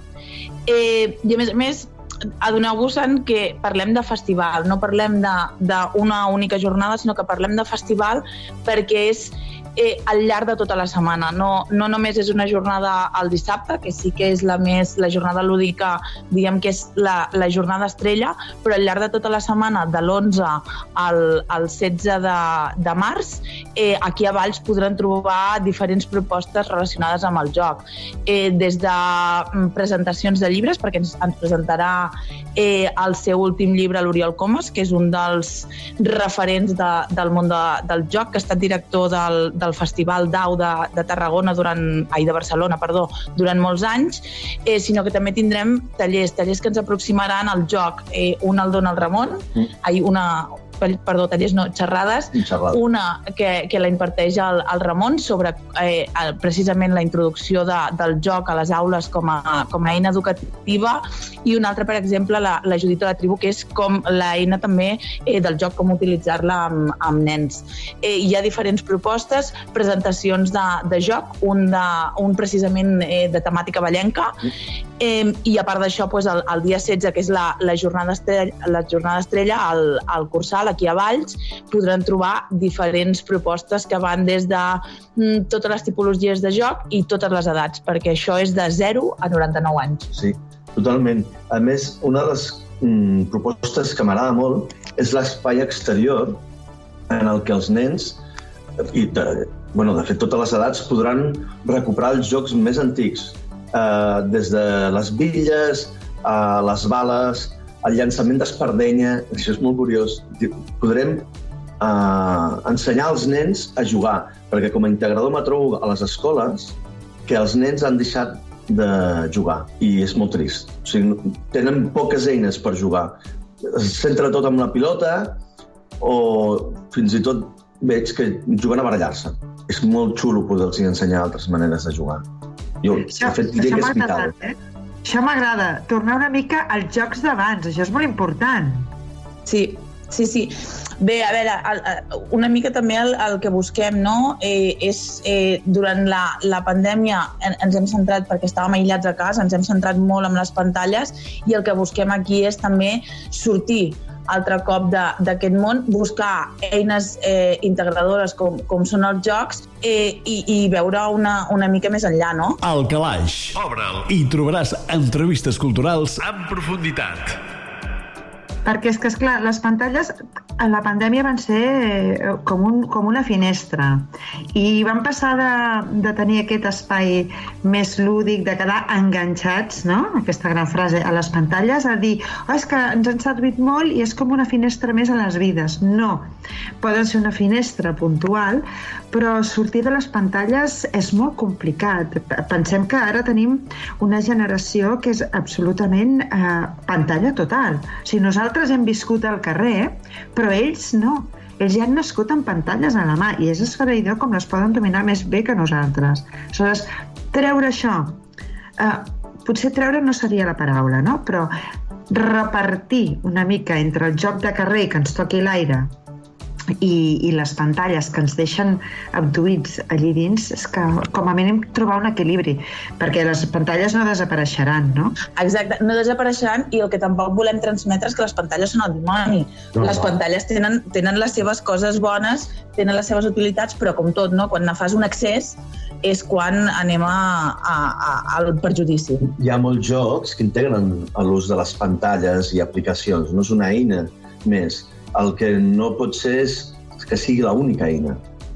eh, i a més a més adoneu-vos-en que parlem de festival, no parlem d'una única jornada, sinó que parlem de festival perquè és eh, al llarg de tota la setmana. No, no només és una jornada al dissabte, que sí que és la més la jornada lúdica, diguem que és la, la jornada estrella, però al llarg de tota la setmana, de l'onze al, al setze de, de març, eh, aquí a Valls podran trobar diferents propostes relacionades amb el joc. Eh, des de presentacions de llibres, perquè ens, ens presentarà eh, el seu últim llibre, l'Oriol Comas, que és un dels referents de, del món de, del joc, que ha estat director del, del Festival d'Au de, de Tarragona durant, ai, de Barcelona, perdó, durant molts anys, eh, sinó que també tindrem tallers, tallers que ens aproximaran al joc. Eh, un el dona el Ramon, mm. ai, una... perdó, tallers no, xerrades, Xerrada. Una que, que la imparteix el, el Ramon sobre eh, precisament la introducció de, del joc a les aules com a, com a eina educativa, i una altra, per exemple, la, la Judit de la Tribu, que és com l'eina també eh, del joc, com utilitzar-la amb, amb nens. Eh, hi ha diferents propostes, presentacions de, de joc, un, de, un precisament eh, de temàtica ballenca, eh, i a part d'això, pues, el, el dia setze, que és la, la jornada estrella, la jornada estrella al, al Cursal, aquí a Valls, podran trobar diferents propostes que van des de mm, totes les tipologies de joc i totes les edats, perquè això és de zero a noranta-nou anys. Sí, totalment. A més, una de les mm, propostes que m'agrada molt és l'espai exterior en el que els nens, i de, bueno, de fet totes les edats, podran recuperar els jocs més antics, eh, des de les bitlles a les bales, el llançament d'espardenya. Això és molt curiós. Podrem eh, ensenyar als nens a jugar, perquè com a integrador me trobo a les escoles que els nens han deixat de jugar i és molt trist. O sigui, tenen poques eines per jugar. Es centra tot amb la pilota o fins i tot veig que juguen a barallar-se. És molt xulo poder-los ensenyar altres maneres de jugar. Jo, això, de fet, diré que és vital. Eh? Això m'agrada, tornar una mica als jocs d'abans, això és molt important. Sí, sí, sí. Bé, a veure, el, una mica també el, el que busquem, no? Eh, és, eh, durant la, la pandèmia ens hem centrat, perquè estàvem aïllats a casa, ens hem centrat molt en les pantalles, i el que busquem aquí és també sortir altre cop d'aquest món, buscar eines eh, integradores com, com són els jocs eh, i, i veure una, una mica més enllà, no? Al Calaix. Obre'l i trobaràs entrevistes culturals en profunditat. Perquè és que, esclar, les pantalles a la pandèmia van ser com, un, com una finestra i van passar de, de tenir aquest espai més lúdic, de quedar enganxats, no? Aquesta gran frase, a les pantalles, a dir, oh, és que ens han servit molt i és com una finestra més a les vides. No, poden ser una finestra puntual, però sortir de les pantalles és molt complicat. Pensem que ara tenim una generació que és absolutament eh, pantalla total. O sigui, nosaltres hem viscut al carrer, però ells no. Ells ja han nascut amb pantalles a la mà i és esfereïdor com les poden dominar més bé que nosaltres. Aleshores, treure això, eh, potser treure no seria la paraula, no? Però repartir una mica entre el joc de carrer que ens toqui l'aire i, i les pantalles que ens deixen abduïts allí dins, és que com a mínim trobar un equilibri, perquè les pantalles no desapareixeran, no? Exacte, no desapareixeran i el que tampoc volem transmetre és que les pantalles són el dimoni. No, les no. pantalles tenen, tenen les seves coses bones, tenen les seves utilitats, però com tot, no? Quan ne fas un excés és quan anem a, a, a, al perjudici. Hi ha molts jocs que integren l'ús de les pantalles i aplicacions, no és una eina més. El que no pot ser és que sigui l'única eina,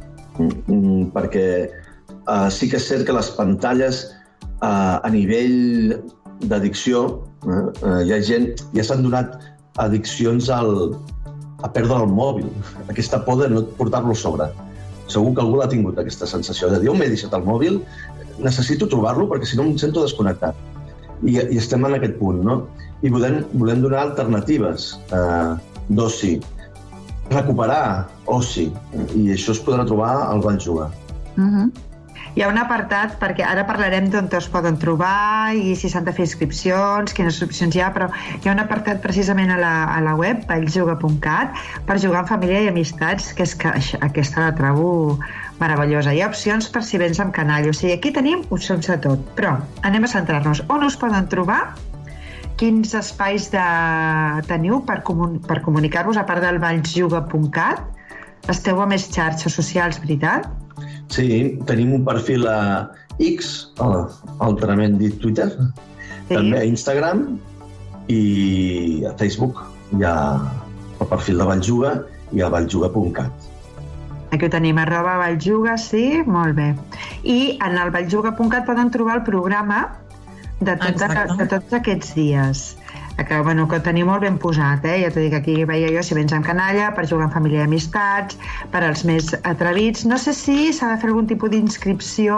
mm, perquè uh, sí que és cert que les pantalles uh, a nivell d'addicció, uh, uh, hi ha gent, ja s'han donat addiccions al, a perdre el mòbil, aquesta por de no portar-lo a sobre. Segur que algú l'ha tingut, aquesta sensació de dir, on m'he deixat el mòbil, necessito trobar-lo perquè si no em sento desconnectat. I, i estem en aquest punt, no? I volem, volem donar alternatives uh, d'oci, recuperar oci, i això es podrà trobar al Valljuga. Uh-huh. Hi ha un apartat, perquè ara parlarem d'on es poden trobar i si s'han de fer inscripcions, quines opcions hi ha, però hi ha un apartat precisament a la, a la web, valljuga punt cat, per jugar en família i amistats, que és que aquesta la trobo meravellosa. Hi ha opcions per si vens amb canalla, o sigui, aquí tenim opcions de tot, però anem a centrar-nos. On us poden trobar? Quins espais de... teniu per, comun... per comunicar-vos, a part del valljuga punt cat? Esteu a més xarxes socials, veritat? Sí, tenim un perfil a X, altrament dit Twitter, sí. També a Instagram i a Facebook. Hi ha el perfil de Valljuga i a valljuga punt cat. Aquí ho tenim, arroba Valljuga, sí, molt bé. I en el valljuga punt cat poden trobar el programa de, tot, de, de tots aquests dies, que, bueno, que ho teniu molt ben posat, eh? Ja t'ho dic, aquí veia jo si vens amb canalla, per jugar en família i amistats, per als més atrevits. No sé si s'ha de fer algun tipus d'inscripció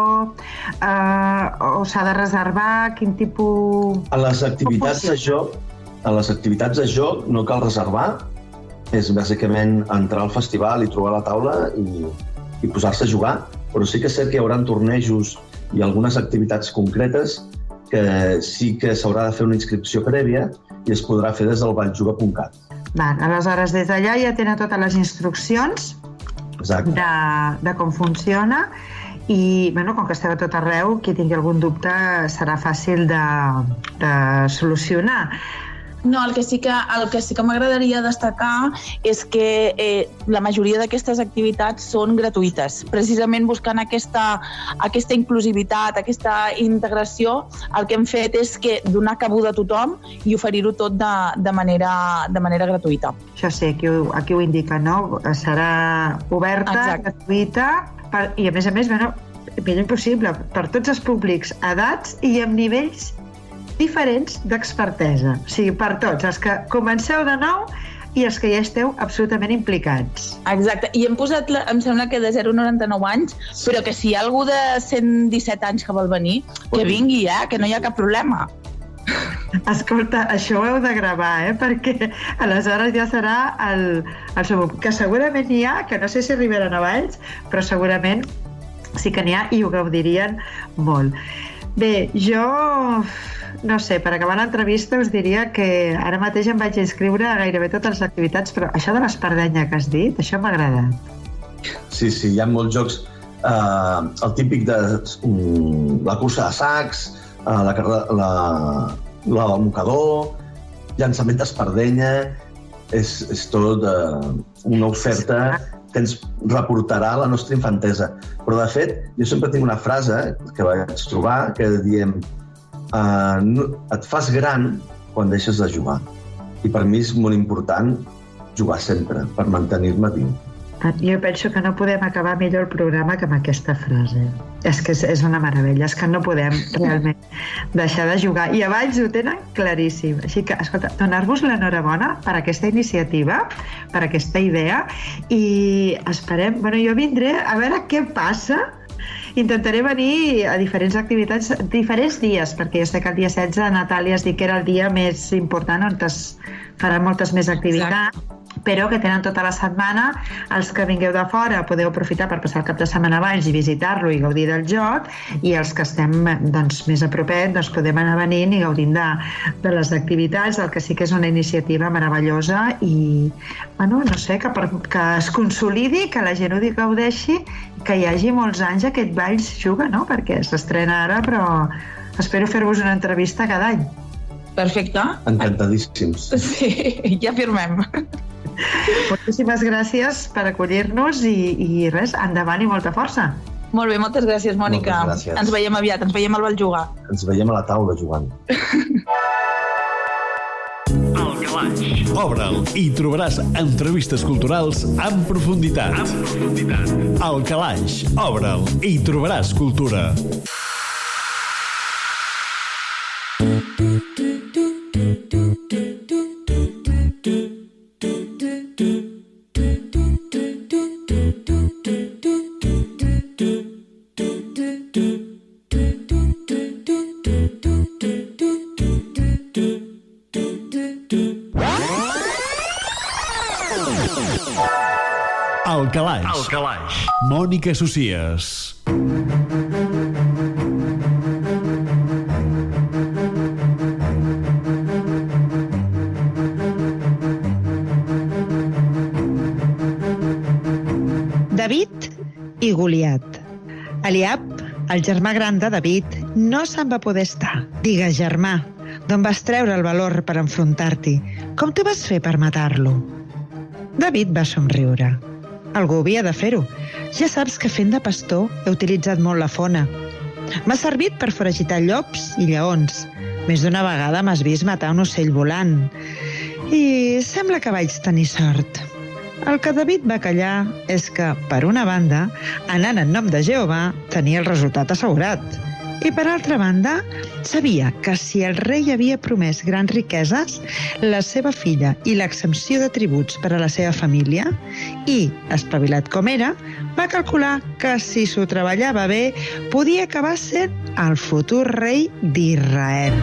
eh, o s'ha de reservar, quin tipus... A les activitats de joc, a les activitats de joc no cal reservar, és bàsicament entrar al festival i trobar la taula i, i posar-se a jugar, però sí que és cert que hi haurà tornejos i algunes activitats concretes que sí que s'haurà de fer una inscripció prèvia i es podrà fer des del valljuga punt cat. Aleshores, des d'allà ja tenen totes les instruccions de, de com funciona i, bueno, com que esteu a tot arreu, qui tingui algun dubte serà fàcil de, de solucionar. No, el que sí que, el que, sí que m'agradaria destacar és que eh, la majoria d'aquestes activitats són gratuïtes. Precisament buscant aquesta, aquesta inclusivitat, aquesta integració, el que hem fet és que donar cabuda a tothom i oferir-ho tot de, de, manera, de manera gratuïta. Això sí, aquí ho, aquí ho indica, no? Serà oberta, exacte, gratuïta, per, i a més a més, bueno, millor impossible, per tots els públics, edats i amb nivells diferents d'expertesa. O sigui, per tots, els que comenceu de nou i els que ja esteu absolutament implicats. Exacte, i hem posat, em sembla que de zero a noranta-nou anys, però que si hi ha algú de cent disset anys que vol venir, que vingui ja, que no hi ha cap problema. Escolta, això ho heu de gravar, eh? Perquè aleshores ja serà el, el segon, que segurament hi ha, que no sé si arribaran a Valls, però segurament sí que n'hi ha i ho gaudirien molt. Bé, jo... no sé, per acabar l'entrevista us diria que ara mateix em vaig inscriure a gairebé totes les activitats, però això de l'espardenya que has dit, això m'ha agradat. Sí, sí, hi ha molts jocs. Eh, el típic de um, la cursa de sacs, eh, la, la, la del mocador, llançament d'espardenya, és, és tot eh, una oferta que ens reportarà la nostra infantesa. Però, de fet, jo sempre tinc una frase que vaig trobar que diem Uh, no, et fas gran quan deixes de jugar. I per mi és molt important jugar sempre, per mantenir-me viu. Jo penso que no podem acabar millor el programa que amb aquesta frase. És que és una meravella, és que no podem realment deixar de jugar. I a Valls ho tenen claríssim. Així que, escolta, donar-vos l'enhorabona per aquesta iniciativa, per aquesta idea, i esperem... Bueno, jo vindré a veure què passa. Intentaré venir a diferents activitats, diferents dies, perquè jo sé que el dia setze a Natàlia es diu que era el dia més important on es faran moltes més activitats. Exacte. Però que tenen tota la setmana. Els que vingueu de fora podeu aprofitar per passar el cap de setmana a Valls i visitar-lo i gaudir del joc, i els que estem doncs, més a propet doncs, podem anar venint i gaudint de, de les activitats. El que sí que és una iniciativa meravellosa i, bueno, no sé, que, per, que es consolidi, que la gent ho gaudeixi, que hi hagi molts anys aquest Valls juga, no? Perquè s'estrena ara, però espero fer-vos una entrevista cada any. Perfecte. Encantadíssims. Sí, ja firmem. Moltíssimes gràcies per acollir-nos i, i res, endavant i molta força. Molt bé, moltes gràcies, Mònica. Moltes gràcies. Ens veiem aviat, ens veiem al Val jugar. Ens veiem a la taula jugant. El Calaix. Obre'l i trobaràs entrevistes culturals en profunditat. En profunditat. El Calaix. Obre'l i trobaràs cultura. El Calaix. El Calaix. Mònica Socias. David i Goliat. Eliab, el germà gran de David, no se'n va poder estar. Digues, germà, d'on vas treure el valor per enfrontar-t'hi? Com t'ho vas fer per matar-lo? David va somriure. Algú havia de fer-ho. Ja saps que fent de pastor he utilitzat molt la fona. M'ha servit per foragitar llops i lleons. Més d'una vegada m'has vist matar un ocell volant. I sembla que vaig tenir sort. El que David va callar és que, per una banda, anant en nom de Jehovà, tenia el resultat assegurat. I, per altra banda, sabia que si el rei havia promès grans riqueses, la seva filla i l'exempció de tributs per a la seva família, i, espavilat com era, va calcular que si s'ho treballava bé, podia acabar sent el futur rei d'Israel.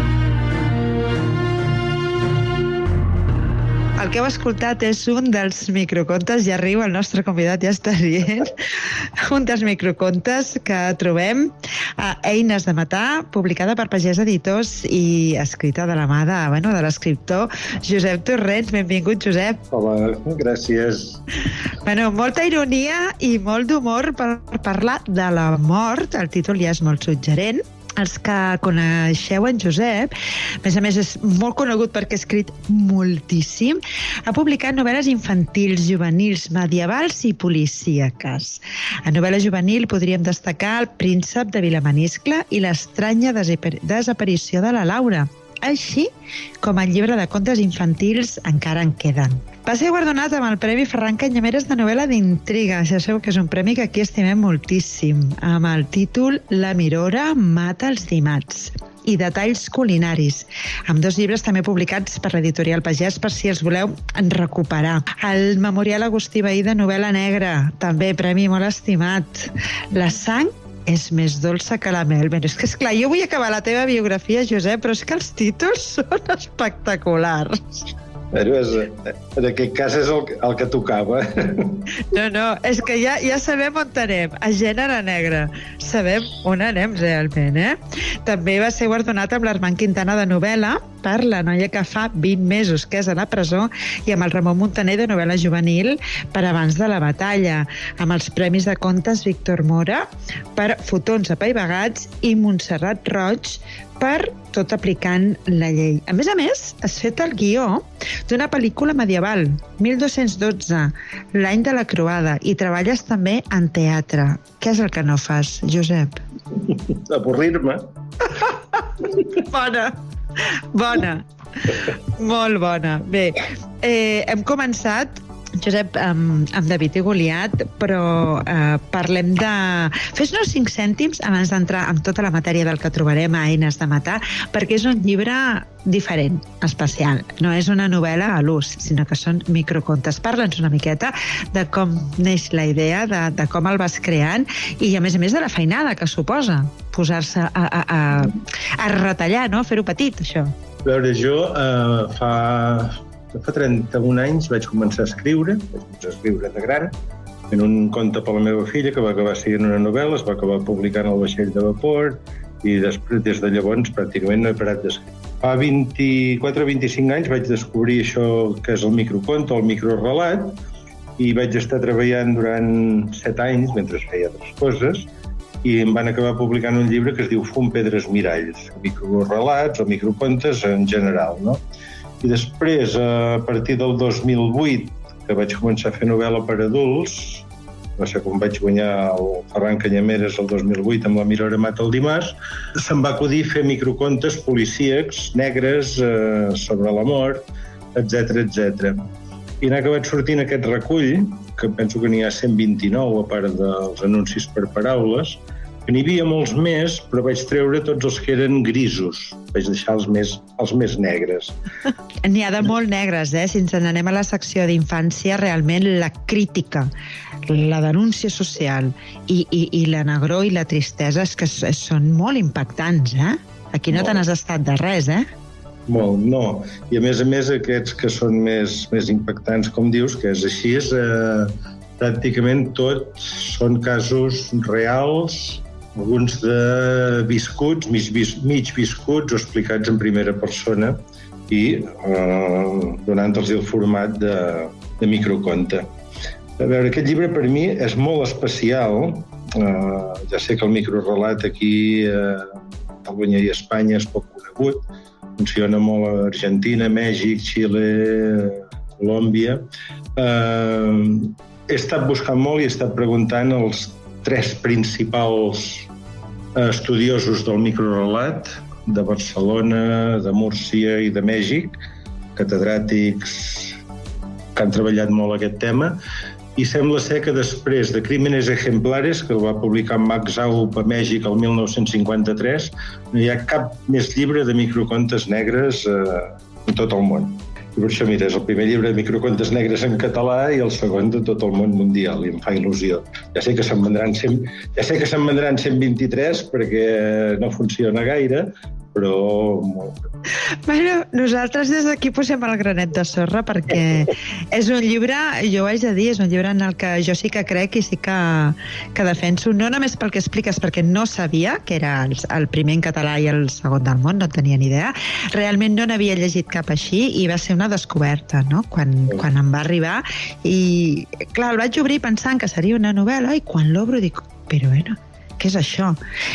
El que heu escoltat és un dels microcontes, ja riu, el nostre convidat ja està rient, un dels microcontes que trobem a Eines de matar, publicada per Pagès Editors i escrita de la mà de, bueno, de l'escriptor Josep Torrents. Benvingut, Josep. Hola, gràcies. Bueno, molta ironia i molt d'humor per parlar de la mort. El títol ja és molt suggerent. Els que coneixeu en Josep, a més a més és molt conegut perquè ha escrit moltíssim, ha publicat novel·les infantils, juvenils, medievals i policíaques. A novel·la juvenil podríem destacar El príncep de Vilamaniscle i L'estranya desaparició de la Laura, així com el llibre de contes infantils Encara en queden. Va ser guardonat amb el Premi Ferran Canyameres de novel·la d'intriga. Ja sabeu que és un premi que aquí estimem moltíssim, amb el títol La Mirora mata els dimats i Detalls culinaris, amb dos llibres també publicats per l'editorial Pagès per si els voleu recuperar. El Memorial Agustí Bahí de novel·la negra, també premi molt estimat. La sang és més dolça que la mel. Bé, és que, esclar, jo vull acabar la teva biografia, Josep, però és que els títols són espectaculars. Però és, en aquest cas és el, el que tocava. No, no, és que ja, ja sabem on anem, a gènere negre. Sabem on anem realment, eh? També va ser guardonat amb l'Armand Quintana de novel·la per La noia que fa vint mesos que és a la presó i amb el Ramon Muntaner de novel·la juvenil per Abans de la batalla, amb els Premis de Contes Víctor Mora per Fotons apaivagats i Montserrat Roig per Tot aplicant la llei. A més a més, has fet el guió d'una pel·lícula medieval, mil dos-cents dotze, L'any de la croada, i treballes també en teatre. Què és el que no fas, Josep? Avorrir-me. Bona, bona. Molt bona. Bé, eh, hem començat Josep, amb, amb David i Goliat, però eh, parlem de... Fes-nos cinc cèntims abans d'entrar amb tota la matèria del que trobarem a Eines de matar, perquè és un llibre diferent, especial. No és una novel·la a l'ús, sinó que són microcontes. Parla'ns una miqueta de com neix la idea, de, de com el vas creant i, a més a més, de la feinada que suposa posar-se a, a, a, a retallar, no? A fer-ho petit, això. A veure, jo eh, fa... Fa trenta-un anys vaig començar a escriure, vaig començar a escriure de gran, en un conte per la meva filla, que va acabar sent una novel·la, es va acabar publicant El vaixell de vapor, i després, des de llavors, pràcticament no he parat d'escriure. Fa vint-i-quatre o vint-i-cinc anys vaig descobrir això que és el microconte, el microrelat, i vaig estar treballant durant set anys, mentre feia altres coses, i em van acabar publicant un llibre que es diu Fum, pedres, miralls, microrelats o microcontes en general, no? I després, a partir del dos mil vuit, que vaig començar a fer novel·la per adults, no sé com vaig guanyar el Ferran Canyameres el dos mil vuit amb La Mirora mata el dimarts, se'm va acudir fer microcontes policíacs, negres, eh, sobre la mort, etcètera, etcètera. I n'ha acabat sortint aquest recull, que penso que n'hi ha cent vint-i-nou, a part dels anuncis per paraules, que n'hi havia molts més, però vaig treure tots els que eren grisos. Vaig deixar els més, els més negres. N'hi ha de molt negres, eh? Si ens n'anem a la secció d'infància, realment la crítica, la denúncia social i, i, i la negror i la tristesa és que són molt impactants, eh? Aquí no te n'has estat de res, eh? Molt, no. I a més a més aquests que són més, més impactants, com dius, que és així, és, eh, pràcticament tot són casos reals, alguns de viscuts, mig, mig viscuts o explicats en primera persona i eh, donant-los el format de, de microconte. A veure, aquest llibre per mi és molt especial. Eh, ja sé que el microrelat aquí a Catalunya i a Espanya és poc conegut. Funciona molt a Argentina, Mèxic, Xile, Colòmbia. Eh, he estat buscant molt i he estat preguntant als tres principals estudiosos del microrelat, de Barcelona, de Múrcia i de Mèxic, catedràtics que han treballat molt aquest tema, i sembla ser que després de Crímenes Ejemplares, que el va publicar Max Aup a Mèxic el mil nou-cents cinquanta-tres, no hi ha cap més llibre de microcontes negres eh, en tot el món. I per això, mira, és el primer llibre de microcontes negres en català i el segon de tot el món mundial, i em fa il·lusió. Ja sé que se'n vendran cent, ja sé que se'n vendran cent vint-i-tres perquè no funciona gaire, però molt. Bueno, nosaltres des d'aquí posem el granet de sorra perquè és un llibre, jo ho haig de dir, és un llibre en el que jo sí que crec i sí que, que defenso, no només pel que expliques, perquè no sabia que era el, el primer en català i el segon del món, no tenia ni idea. Realment no n'havia llegit cap així i va ser una descoberta, no?, quan, quan em va arribar. I, clar, el vaig obrir pensant que seria una novel·la i quan l'obro dic, però bueno, què és això?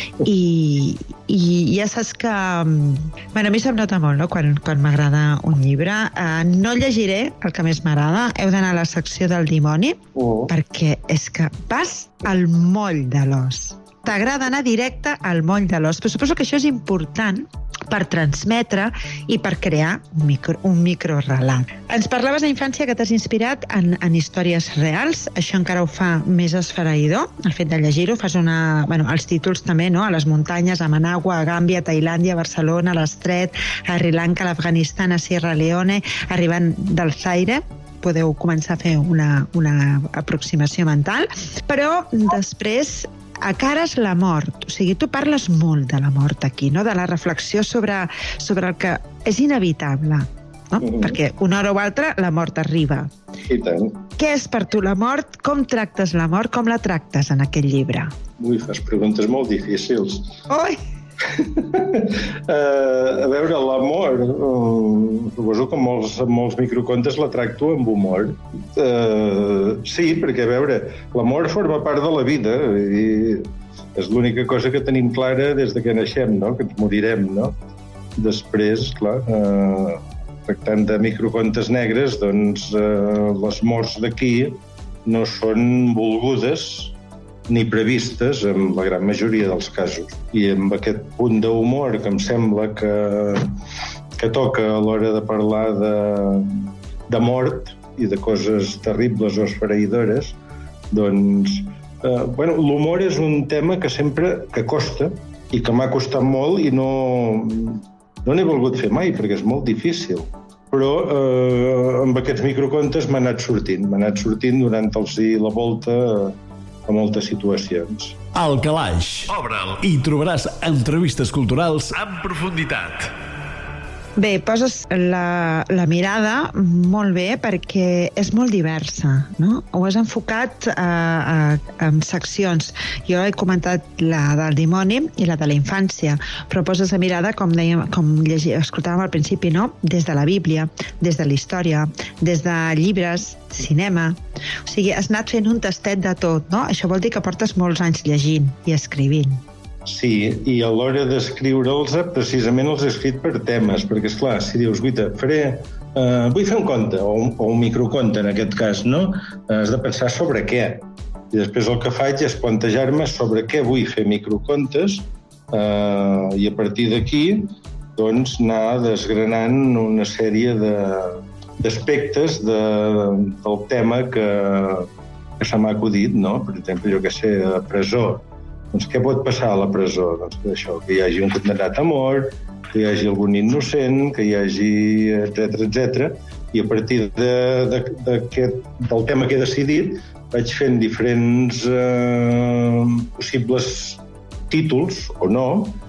I, i ja saps que... Bueno, a mi se'm nota molt, no?, quan, quan m'agrada un llibre. Uh, no llegiré el que més m'agrada. Heu d'anar a la secció del dimoni, oh. perquè és que vas al moll de l'os. T'agrada anar directe al moll de l'os. Però suposo que això és important per transmetre i per crear un, micro, un microrelat. Ens parlaves d'infància que t'has inspirat en, en històries reals. Això encara ho fa més esfereïdor, el fet de llegir-ho. Fas una... Bueno, els títols també, no?, a les muntanyes, a Managua, a Gàmbia, a Tailàndia, a Barcelona, a l'Estret, a Sri Lanka, a l'Afganistan, a Sierra Leone, arribant del Zaire. Podeu començar a fer una, una aproximació mental. Però després a cares la mort. O sigui, tu parles molt de la mort aquí, no?, de la reflexió sobre, sobre el que és inevitable, no? Mm-hmm. Perquè una hora o altra la mort arriba. I tant. Què és per tu la mort? Com tractes la mort? Com la tractes en aquest llibre? Ui, fas preguntes molt difícils. Oi! uh, a veure, l'amor, uh, suposo que molts, molts microcontes la tracto amb humor. Uh, sí, perquè, a veure, l'amor forma part de la vida i és l'única cosa que tenim clara des de que naixem, no?, que ens morirem, no? Després, clar, uh, tractant de microcontes negres, doncs uh, les morts d'aquí no són volgudes ni previstes en la gran majoria dels casos. I amb aquest punt d'humor que em sembla que, que toca a l'hora de parlar de, de mort i de coses terribles o esfereïdores, doncs, eh, bueno, l'humor és un tema que sempre que costa i que m'ha costat molt i no, no n'he volgut fer mai perquè és molt difícil. Però eh, amb aquests microcontes m'ha anat sortint, m'ha anat sortint durant els i la volta a moltes situacions. Al Calaix. Obre'l i trobaràs entrevistes culturals en profunditat. Bé, poses la, la mirada molt bé perquè és molt diversa, no? Ho has enfocat a, a, en seccions. Jo he comentat la del dimoni i la de la infància, però poses la mirada, com, dèiem, com llegi, escoltàvem al principi, no? Des de la Bíblia, des de la història, des de llibres, cinema. O sigui, has anat fent un tastet de tot, no? Això vol dir que portes molts anys llegint i escrivint. Sí, i a l'hora d'escriure'ls precisament els he escrit per temes, perquè, esclar, si dius, guita, faré, eh, vull fer un conte, o un, o un microconte en aquest cas, no? Has de pensar sobre què. I després el que faig és plantejar-me sobre què vull fer microcontes eh, i a partir d'aquí doncs, anar desgranant una sèrie de, d'aspectes de, del tema que, que se m'ha acudit, no? Per exemple, jo què sé, a presó. Doncs què pot passar a la presó? Doncs això, que hi hagi un condemnat a mort, que hi hagi algun innocent, que hi hagi etcètera, etcètera. I a partir de, de, de aquest, del tema que he decidit vaig fent diferents eh, possibles títols o no,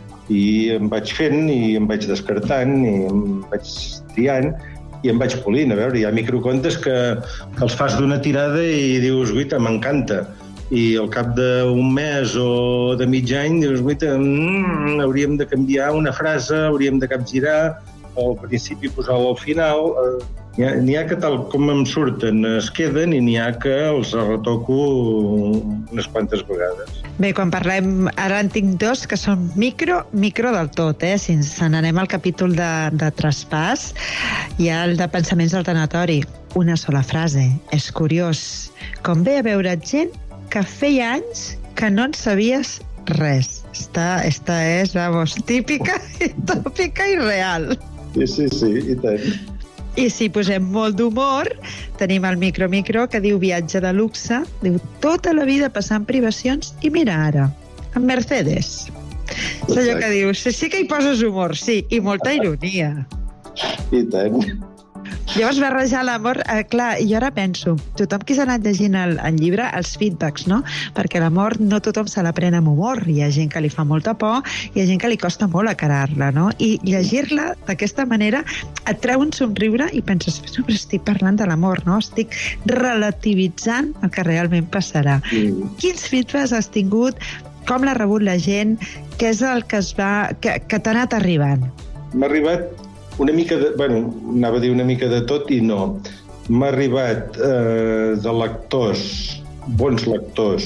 i em vaig fent i em vaig descartant i em vaig triant i em vaig polint. A veure, hi ha microcontes que, que els fas d'una tirada i dius, guita, m'encanta. I al cap d'un mes o de mig any dius, guita, mm, hauríem de canviar una frase, hauríem de capgirar, al principi posar-la al final. N'hi ha, n'hi ha que tal com em surten es queden i n'hi ha que els retoco unes quantes vegades. Bé, quan parlem, ara en tinc dos que són micro, micro del tot, eh? Si ens n'anem al capítol de, de traspàs, hi ha el de pensaments alternatori. Una sola frase. És curiós. Com ve a veure gent que feia anys que no en sabies res. Esta, esta és, vamos, típica, tòpica i real. Sí, sí, sí, i tant. I si posem molt d'humor, tenim el micro-micro que diu viatge de luxe, diu tota la vida passant privacions i mira ara, amb Mercedes. És allò que dius, sí, sí que hi poses humor, sí, i molta ironia. I tant. Llavors barrejar l'amor, eh, clar, jo ara penso, tothom qui s'ha anat llegint el, el llibre, els feedbacks, no? Perquè l'amor no tothom se la pren amb humor, hi ha gent que li fa molta por, hi ha gent que li costa molt acarar-la, no? I llegir-la d'aquesta manera et treu un somriure i penses, no, però estic parlant de l'amor, no? Estic relativitzant el que realment passarà. Mm. Quins feedbacks has tingut? Com l'ha rebut la gent? Què és el que es va, que, que t'ha anat arribant? M'ha arribat una mica de... Bueno, anava a dir una mica de tot i no. M'ha arribat eh, de lectors, bons lectors,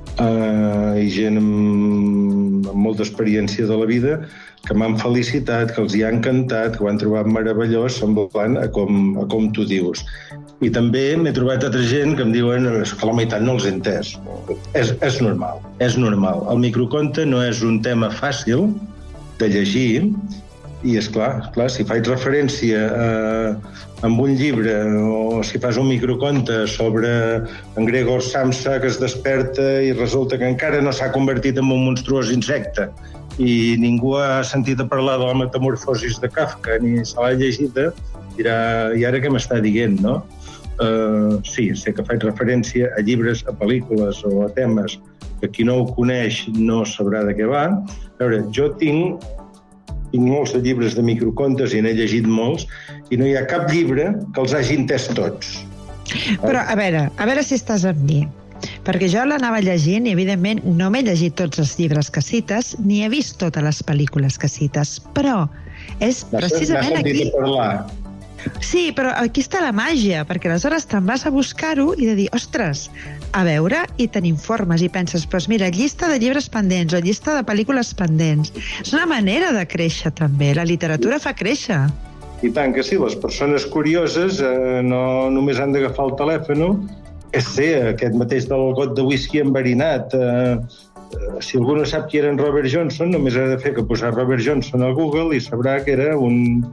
eh, i gent amb, amb molta experiència de la vida, que m'han felicitat, que els hi ha encantat, que ho han trobat meravellós, semblant a com, a com tu dius. I també m'he trobat altra gent que em diuen que la meitat no els he entès. És, és normal, és normal. El microconte no és un tema fàcil de llegir, i és clar, clar, si faig referència a, a un llibre o si fas un microconte sobre en Gregor Samsa que es desperta i resulta que encara no s'ha convertit en un monstruós insecte i ningú ha sentit a parlar de la metamorfosis de Kafka ni se l'ha llegida, dirà, i ara què m'està dient, no? Uh, sí, sé que faig referència a llibres, a pel·lícules o a temes que qui no ho coneix no sabrà de què va. A veure, jo tinc Tinc molts de llibres de microcontes i n'he llegit molts i no hi ha cap llibre que els hagi entès tots. Però, a veure, a veure si estàs amb mi. Perquè jo l'anava llegint i, evidentment, no m'he llegit tots els llibres que cites ni he vist totes les pel·lícules que cites. Però és precisament aquí... parlar. Sí, però aquí està la màgia, perquè aleshores te'n vas a buscar-ho i de dir, ostres, a veure, i te n'informes i penses, doncs mira, llista de llibres pendents o llista de pel·lícules pendents. És una manera de créixer, també. La literatura fa créixer. I tant que sí, les persones curioses eh, no només han d'agafar el telèfon, és ser aquest mateix del got de whisky enverinat. Eh, eh, si algú no sap qui era en Robert Johnson, només ha de fer que posar Robert Johnson a Google i sabrà que era un...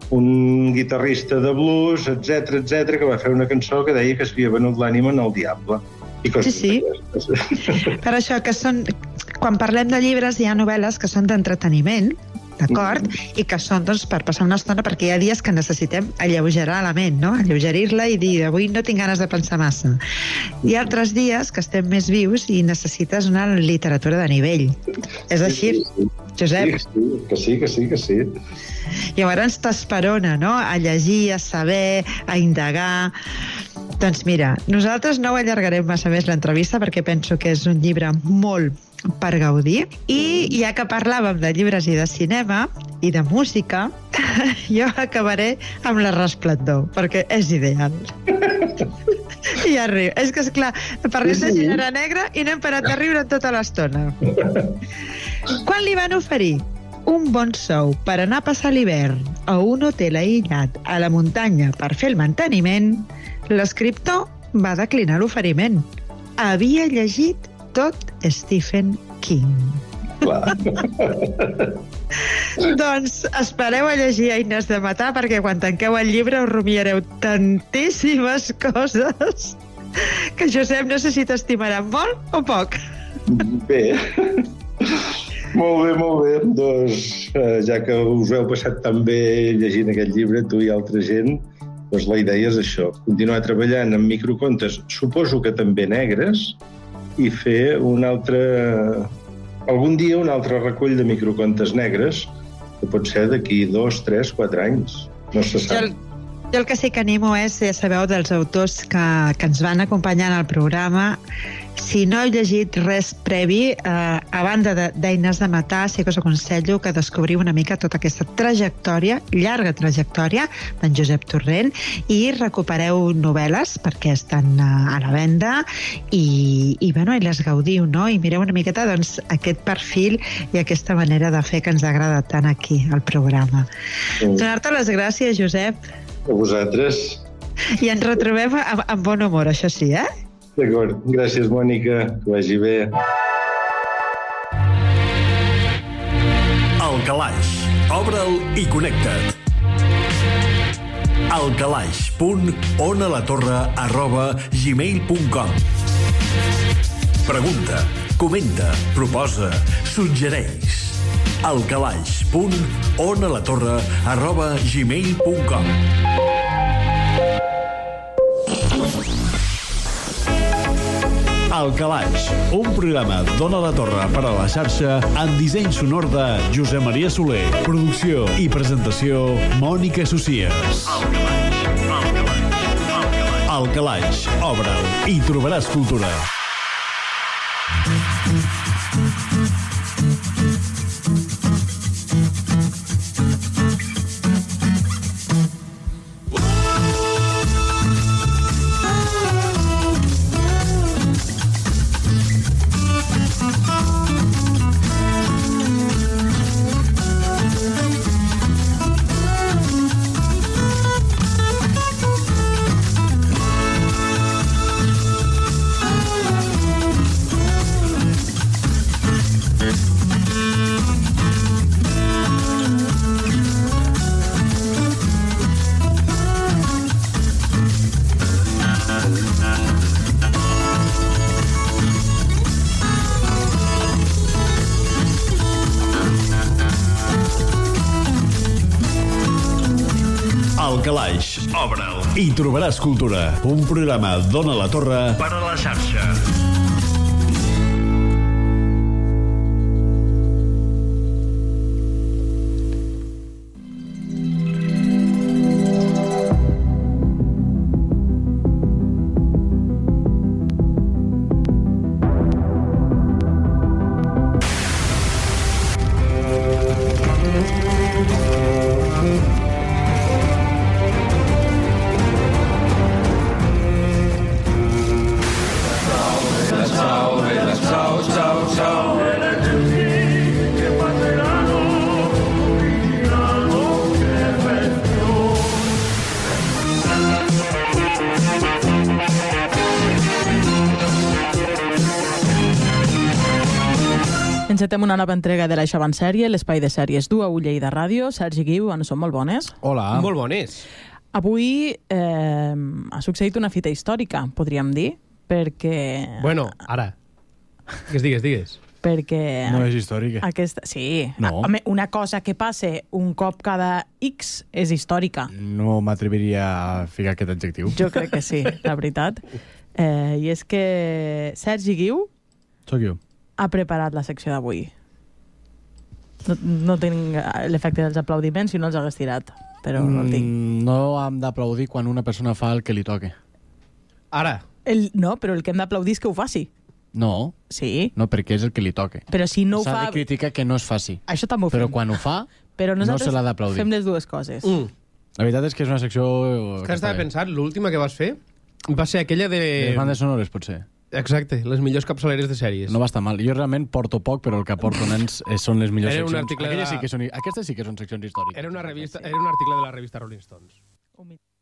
un guitarrista de blues, etcètera, etcètera, que va fer una cançó que deia que s'havia venut l'ànima en el diable. I sí, sí. Per això que són... Quan parlem de llibres hi ha novel·les que són d'entreteniment, d'acord? Mm-hmm. I que són, doncs, per passar una estona, perquè hi ha dies que necessitem alleugerar la ment, no? Alleugerir-la i dir, avui no tinc ganes de pensar massa. Hi ha altres dies que estem més vius i necessites una literatura de nivell. És així, sí, sí, sí. Josep? Sí, que sí, que sí, que sí. Llavors t'esperona, no?, a llegir, a saber, a indagar... Doncs mira, nosaltres no ho allargarem massa més l'entrevista perquè penso que és un llibre molt per gaudir. I ja que parlàvem de llibres i de cinema i de música, jo acabaré amb La resplendor, perquè és ideal. I ja riu. És que, esclar, parlem de gènere negre i no hem parat de riure tota l'estona. Quan li van oferir un bon sou per anar a passar l'hivern a un hotel aïllat a la muntanya per fer el manteniment, l'escriptor va declinar l'oferiment. Havia llegit tot Stephen King. Clar. Doncs espereu a llegir Eines de matar, perquè quan tanqueu el llibre us rumiareu tantíssimes coses que, Josep, no sé si t'estimaran molt o poc. Bé, molt bé, molt bé. Doncs, eh, ja que us heu passat tan bé llegint aquest llibre, tu i altra gent, doncs la idea és això, continuar treballant en microcontes, suposo que també negres, i fer un altre... algun dia un altre recull de microcontes negres, que pot ser d'aquí dos, tres, quatre anys. No se sap. Jo el, jo el que sí que animo és, ja sabeu, dels autors que, que ens van acompanyar en el programa. Si no heu llegit res previ, eh, a banda d'Eines de matar, sí que us aconsello que descobriu una mica tota aquesta trajectòria, llarga trajectòria, d'en Josep Torrent, i recupereu novel·les, perquè estan a la venda, i, i, bueno, i les gaudiu, no? I mireu una miqueta, doncs, aquest perfil i aquesta manera de fer que ens agrada tant aquí, al programa. Mm. Donar-te les gràcies, Josep. A vosaltres. I ens retrobem amb, amb bon humor, això sí, eh? D'acord. Gràcies, Mònica. Que vagi bé. El Calaix. Obre'l i connecta't. alcalaix punt onalatorre arroba gmail punt com. Pregunta, comenta, proposa, suggereix. alcalaix punt onalatorre arroba gmail punt com. El Calaix, un programa d'Ona la Torre per a la xarxa amb disseny sonor de Josep Maria Soler. Producció i presentació, Mònica Socias. El Calaix, el Calaix, el Calaix. El Calaix, obre'l i trobaràs cultura. El Calaix, obre'l i trobaràs cultura. Un programa d'Ona la Torre per a la xarxa. Encetem una nova entrega de l'Això en sèrie, l'espai de sèries d'U A U Lleida Ràdio. Sergi Guiu, on som molt bones. Hola. Molt bones. Avui eh, ha succeït una fita històrica, podríem dir, perquè... Bueno, ara. Digues, digues, digues. Perquè... No és històrica. Aquesta... Sí. No. Home, una cosa que passe un cop cada X és històrica. No m'atreviria a ficar aquest adjectiu. Jo crec que sí, la veritat. Eh, I és que Sergi Guiu... Soc jo. Ha preparat la secció d'avui. No, no tinc l'efecte dels aplaudiments si no els hagués tirat, però mm, no el tinc. No hem d'aplaudir quan una persona fa el que li toque. Ara. El, no, però el que hem d'aplaudir és que ho faci. No. Sí. No, perquè és el que li toque. Però si no ho fa... fa... S'ha de criticar que no es faci. Això també ho fem. Però quan ho fa, però no se l'ha d'aplaudir. Fem les dues coses. Mm. La veritat és que és una secció... És que estava pensant, l'última que vas fer va ser aquella de... Les bandes sonores, potser. Exacte, les millors capçaleres de sèries. No va estar mal. Jo realment porto poc, però el que porto, nens, són les millors era un seccions. Article de la... sí que són... Aquestes sí que són seccions històriques. Era, una revista... Era un article de la revista Rolling Stones.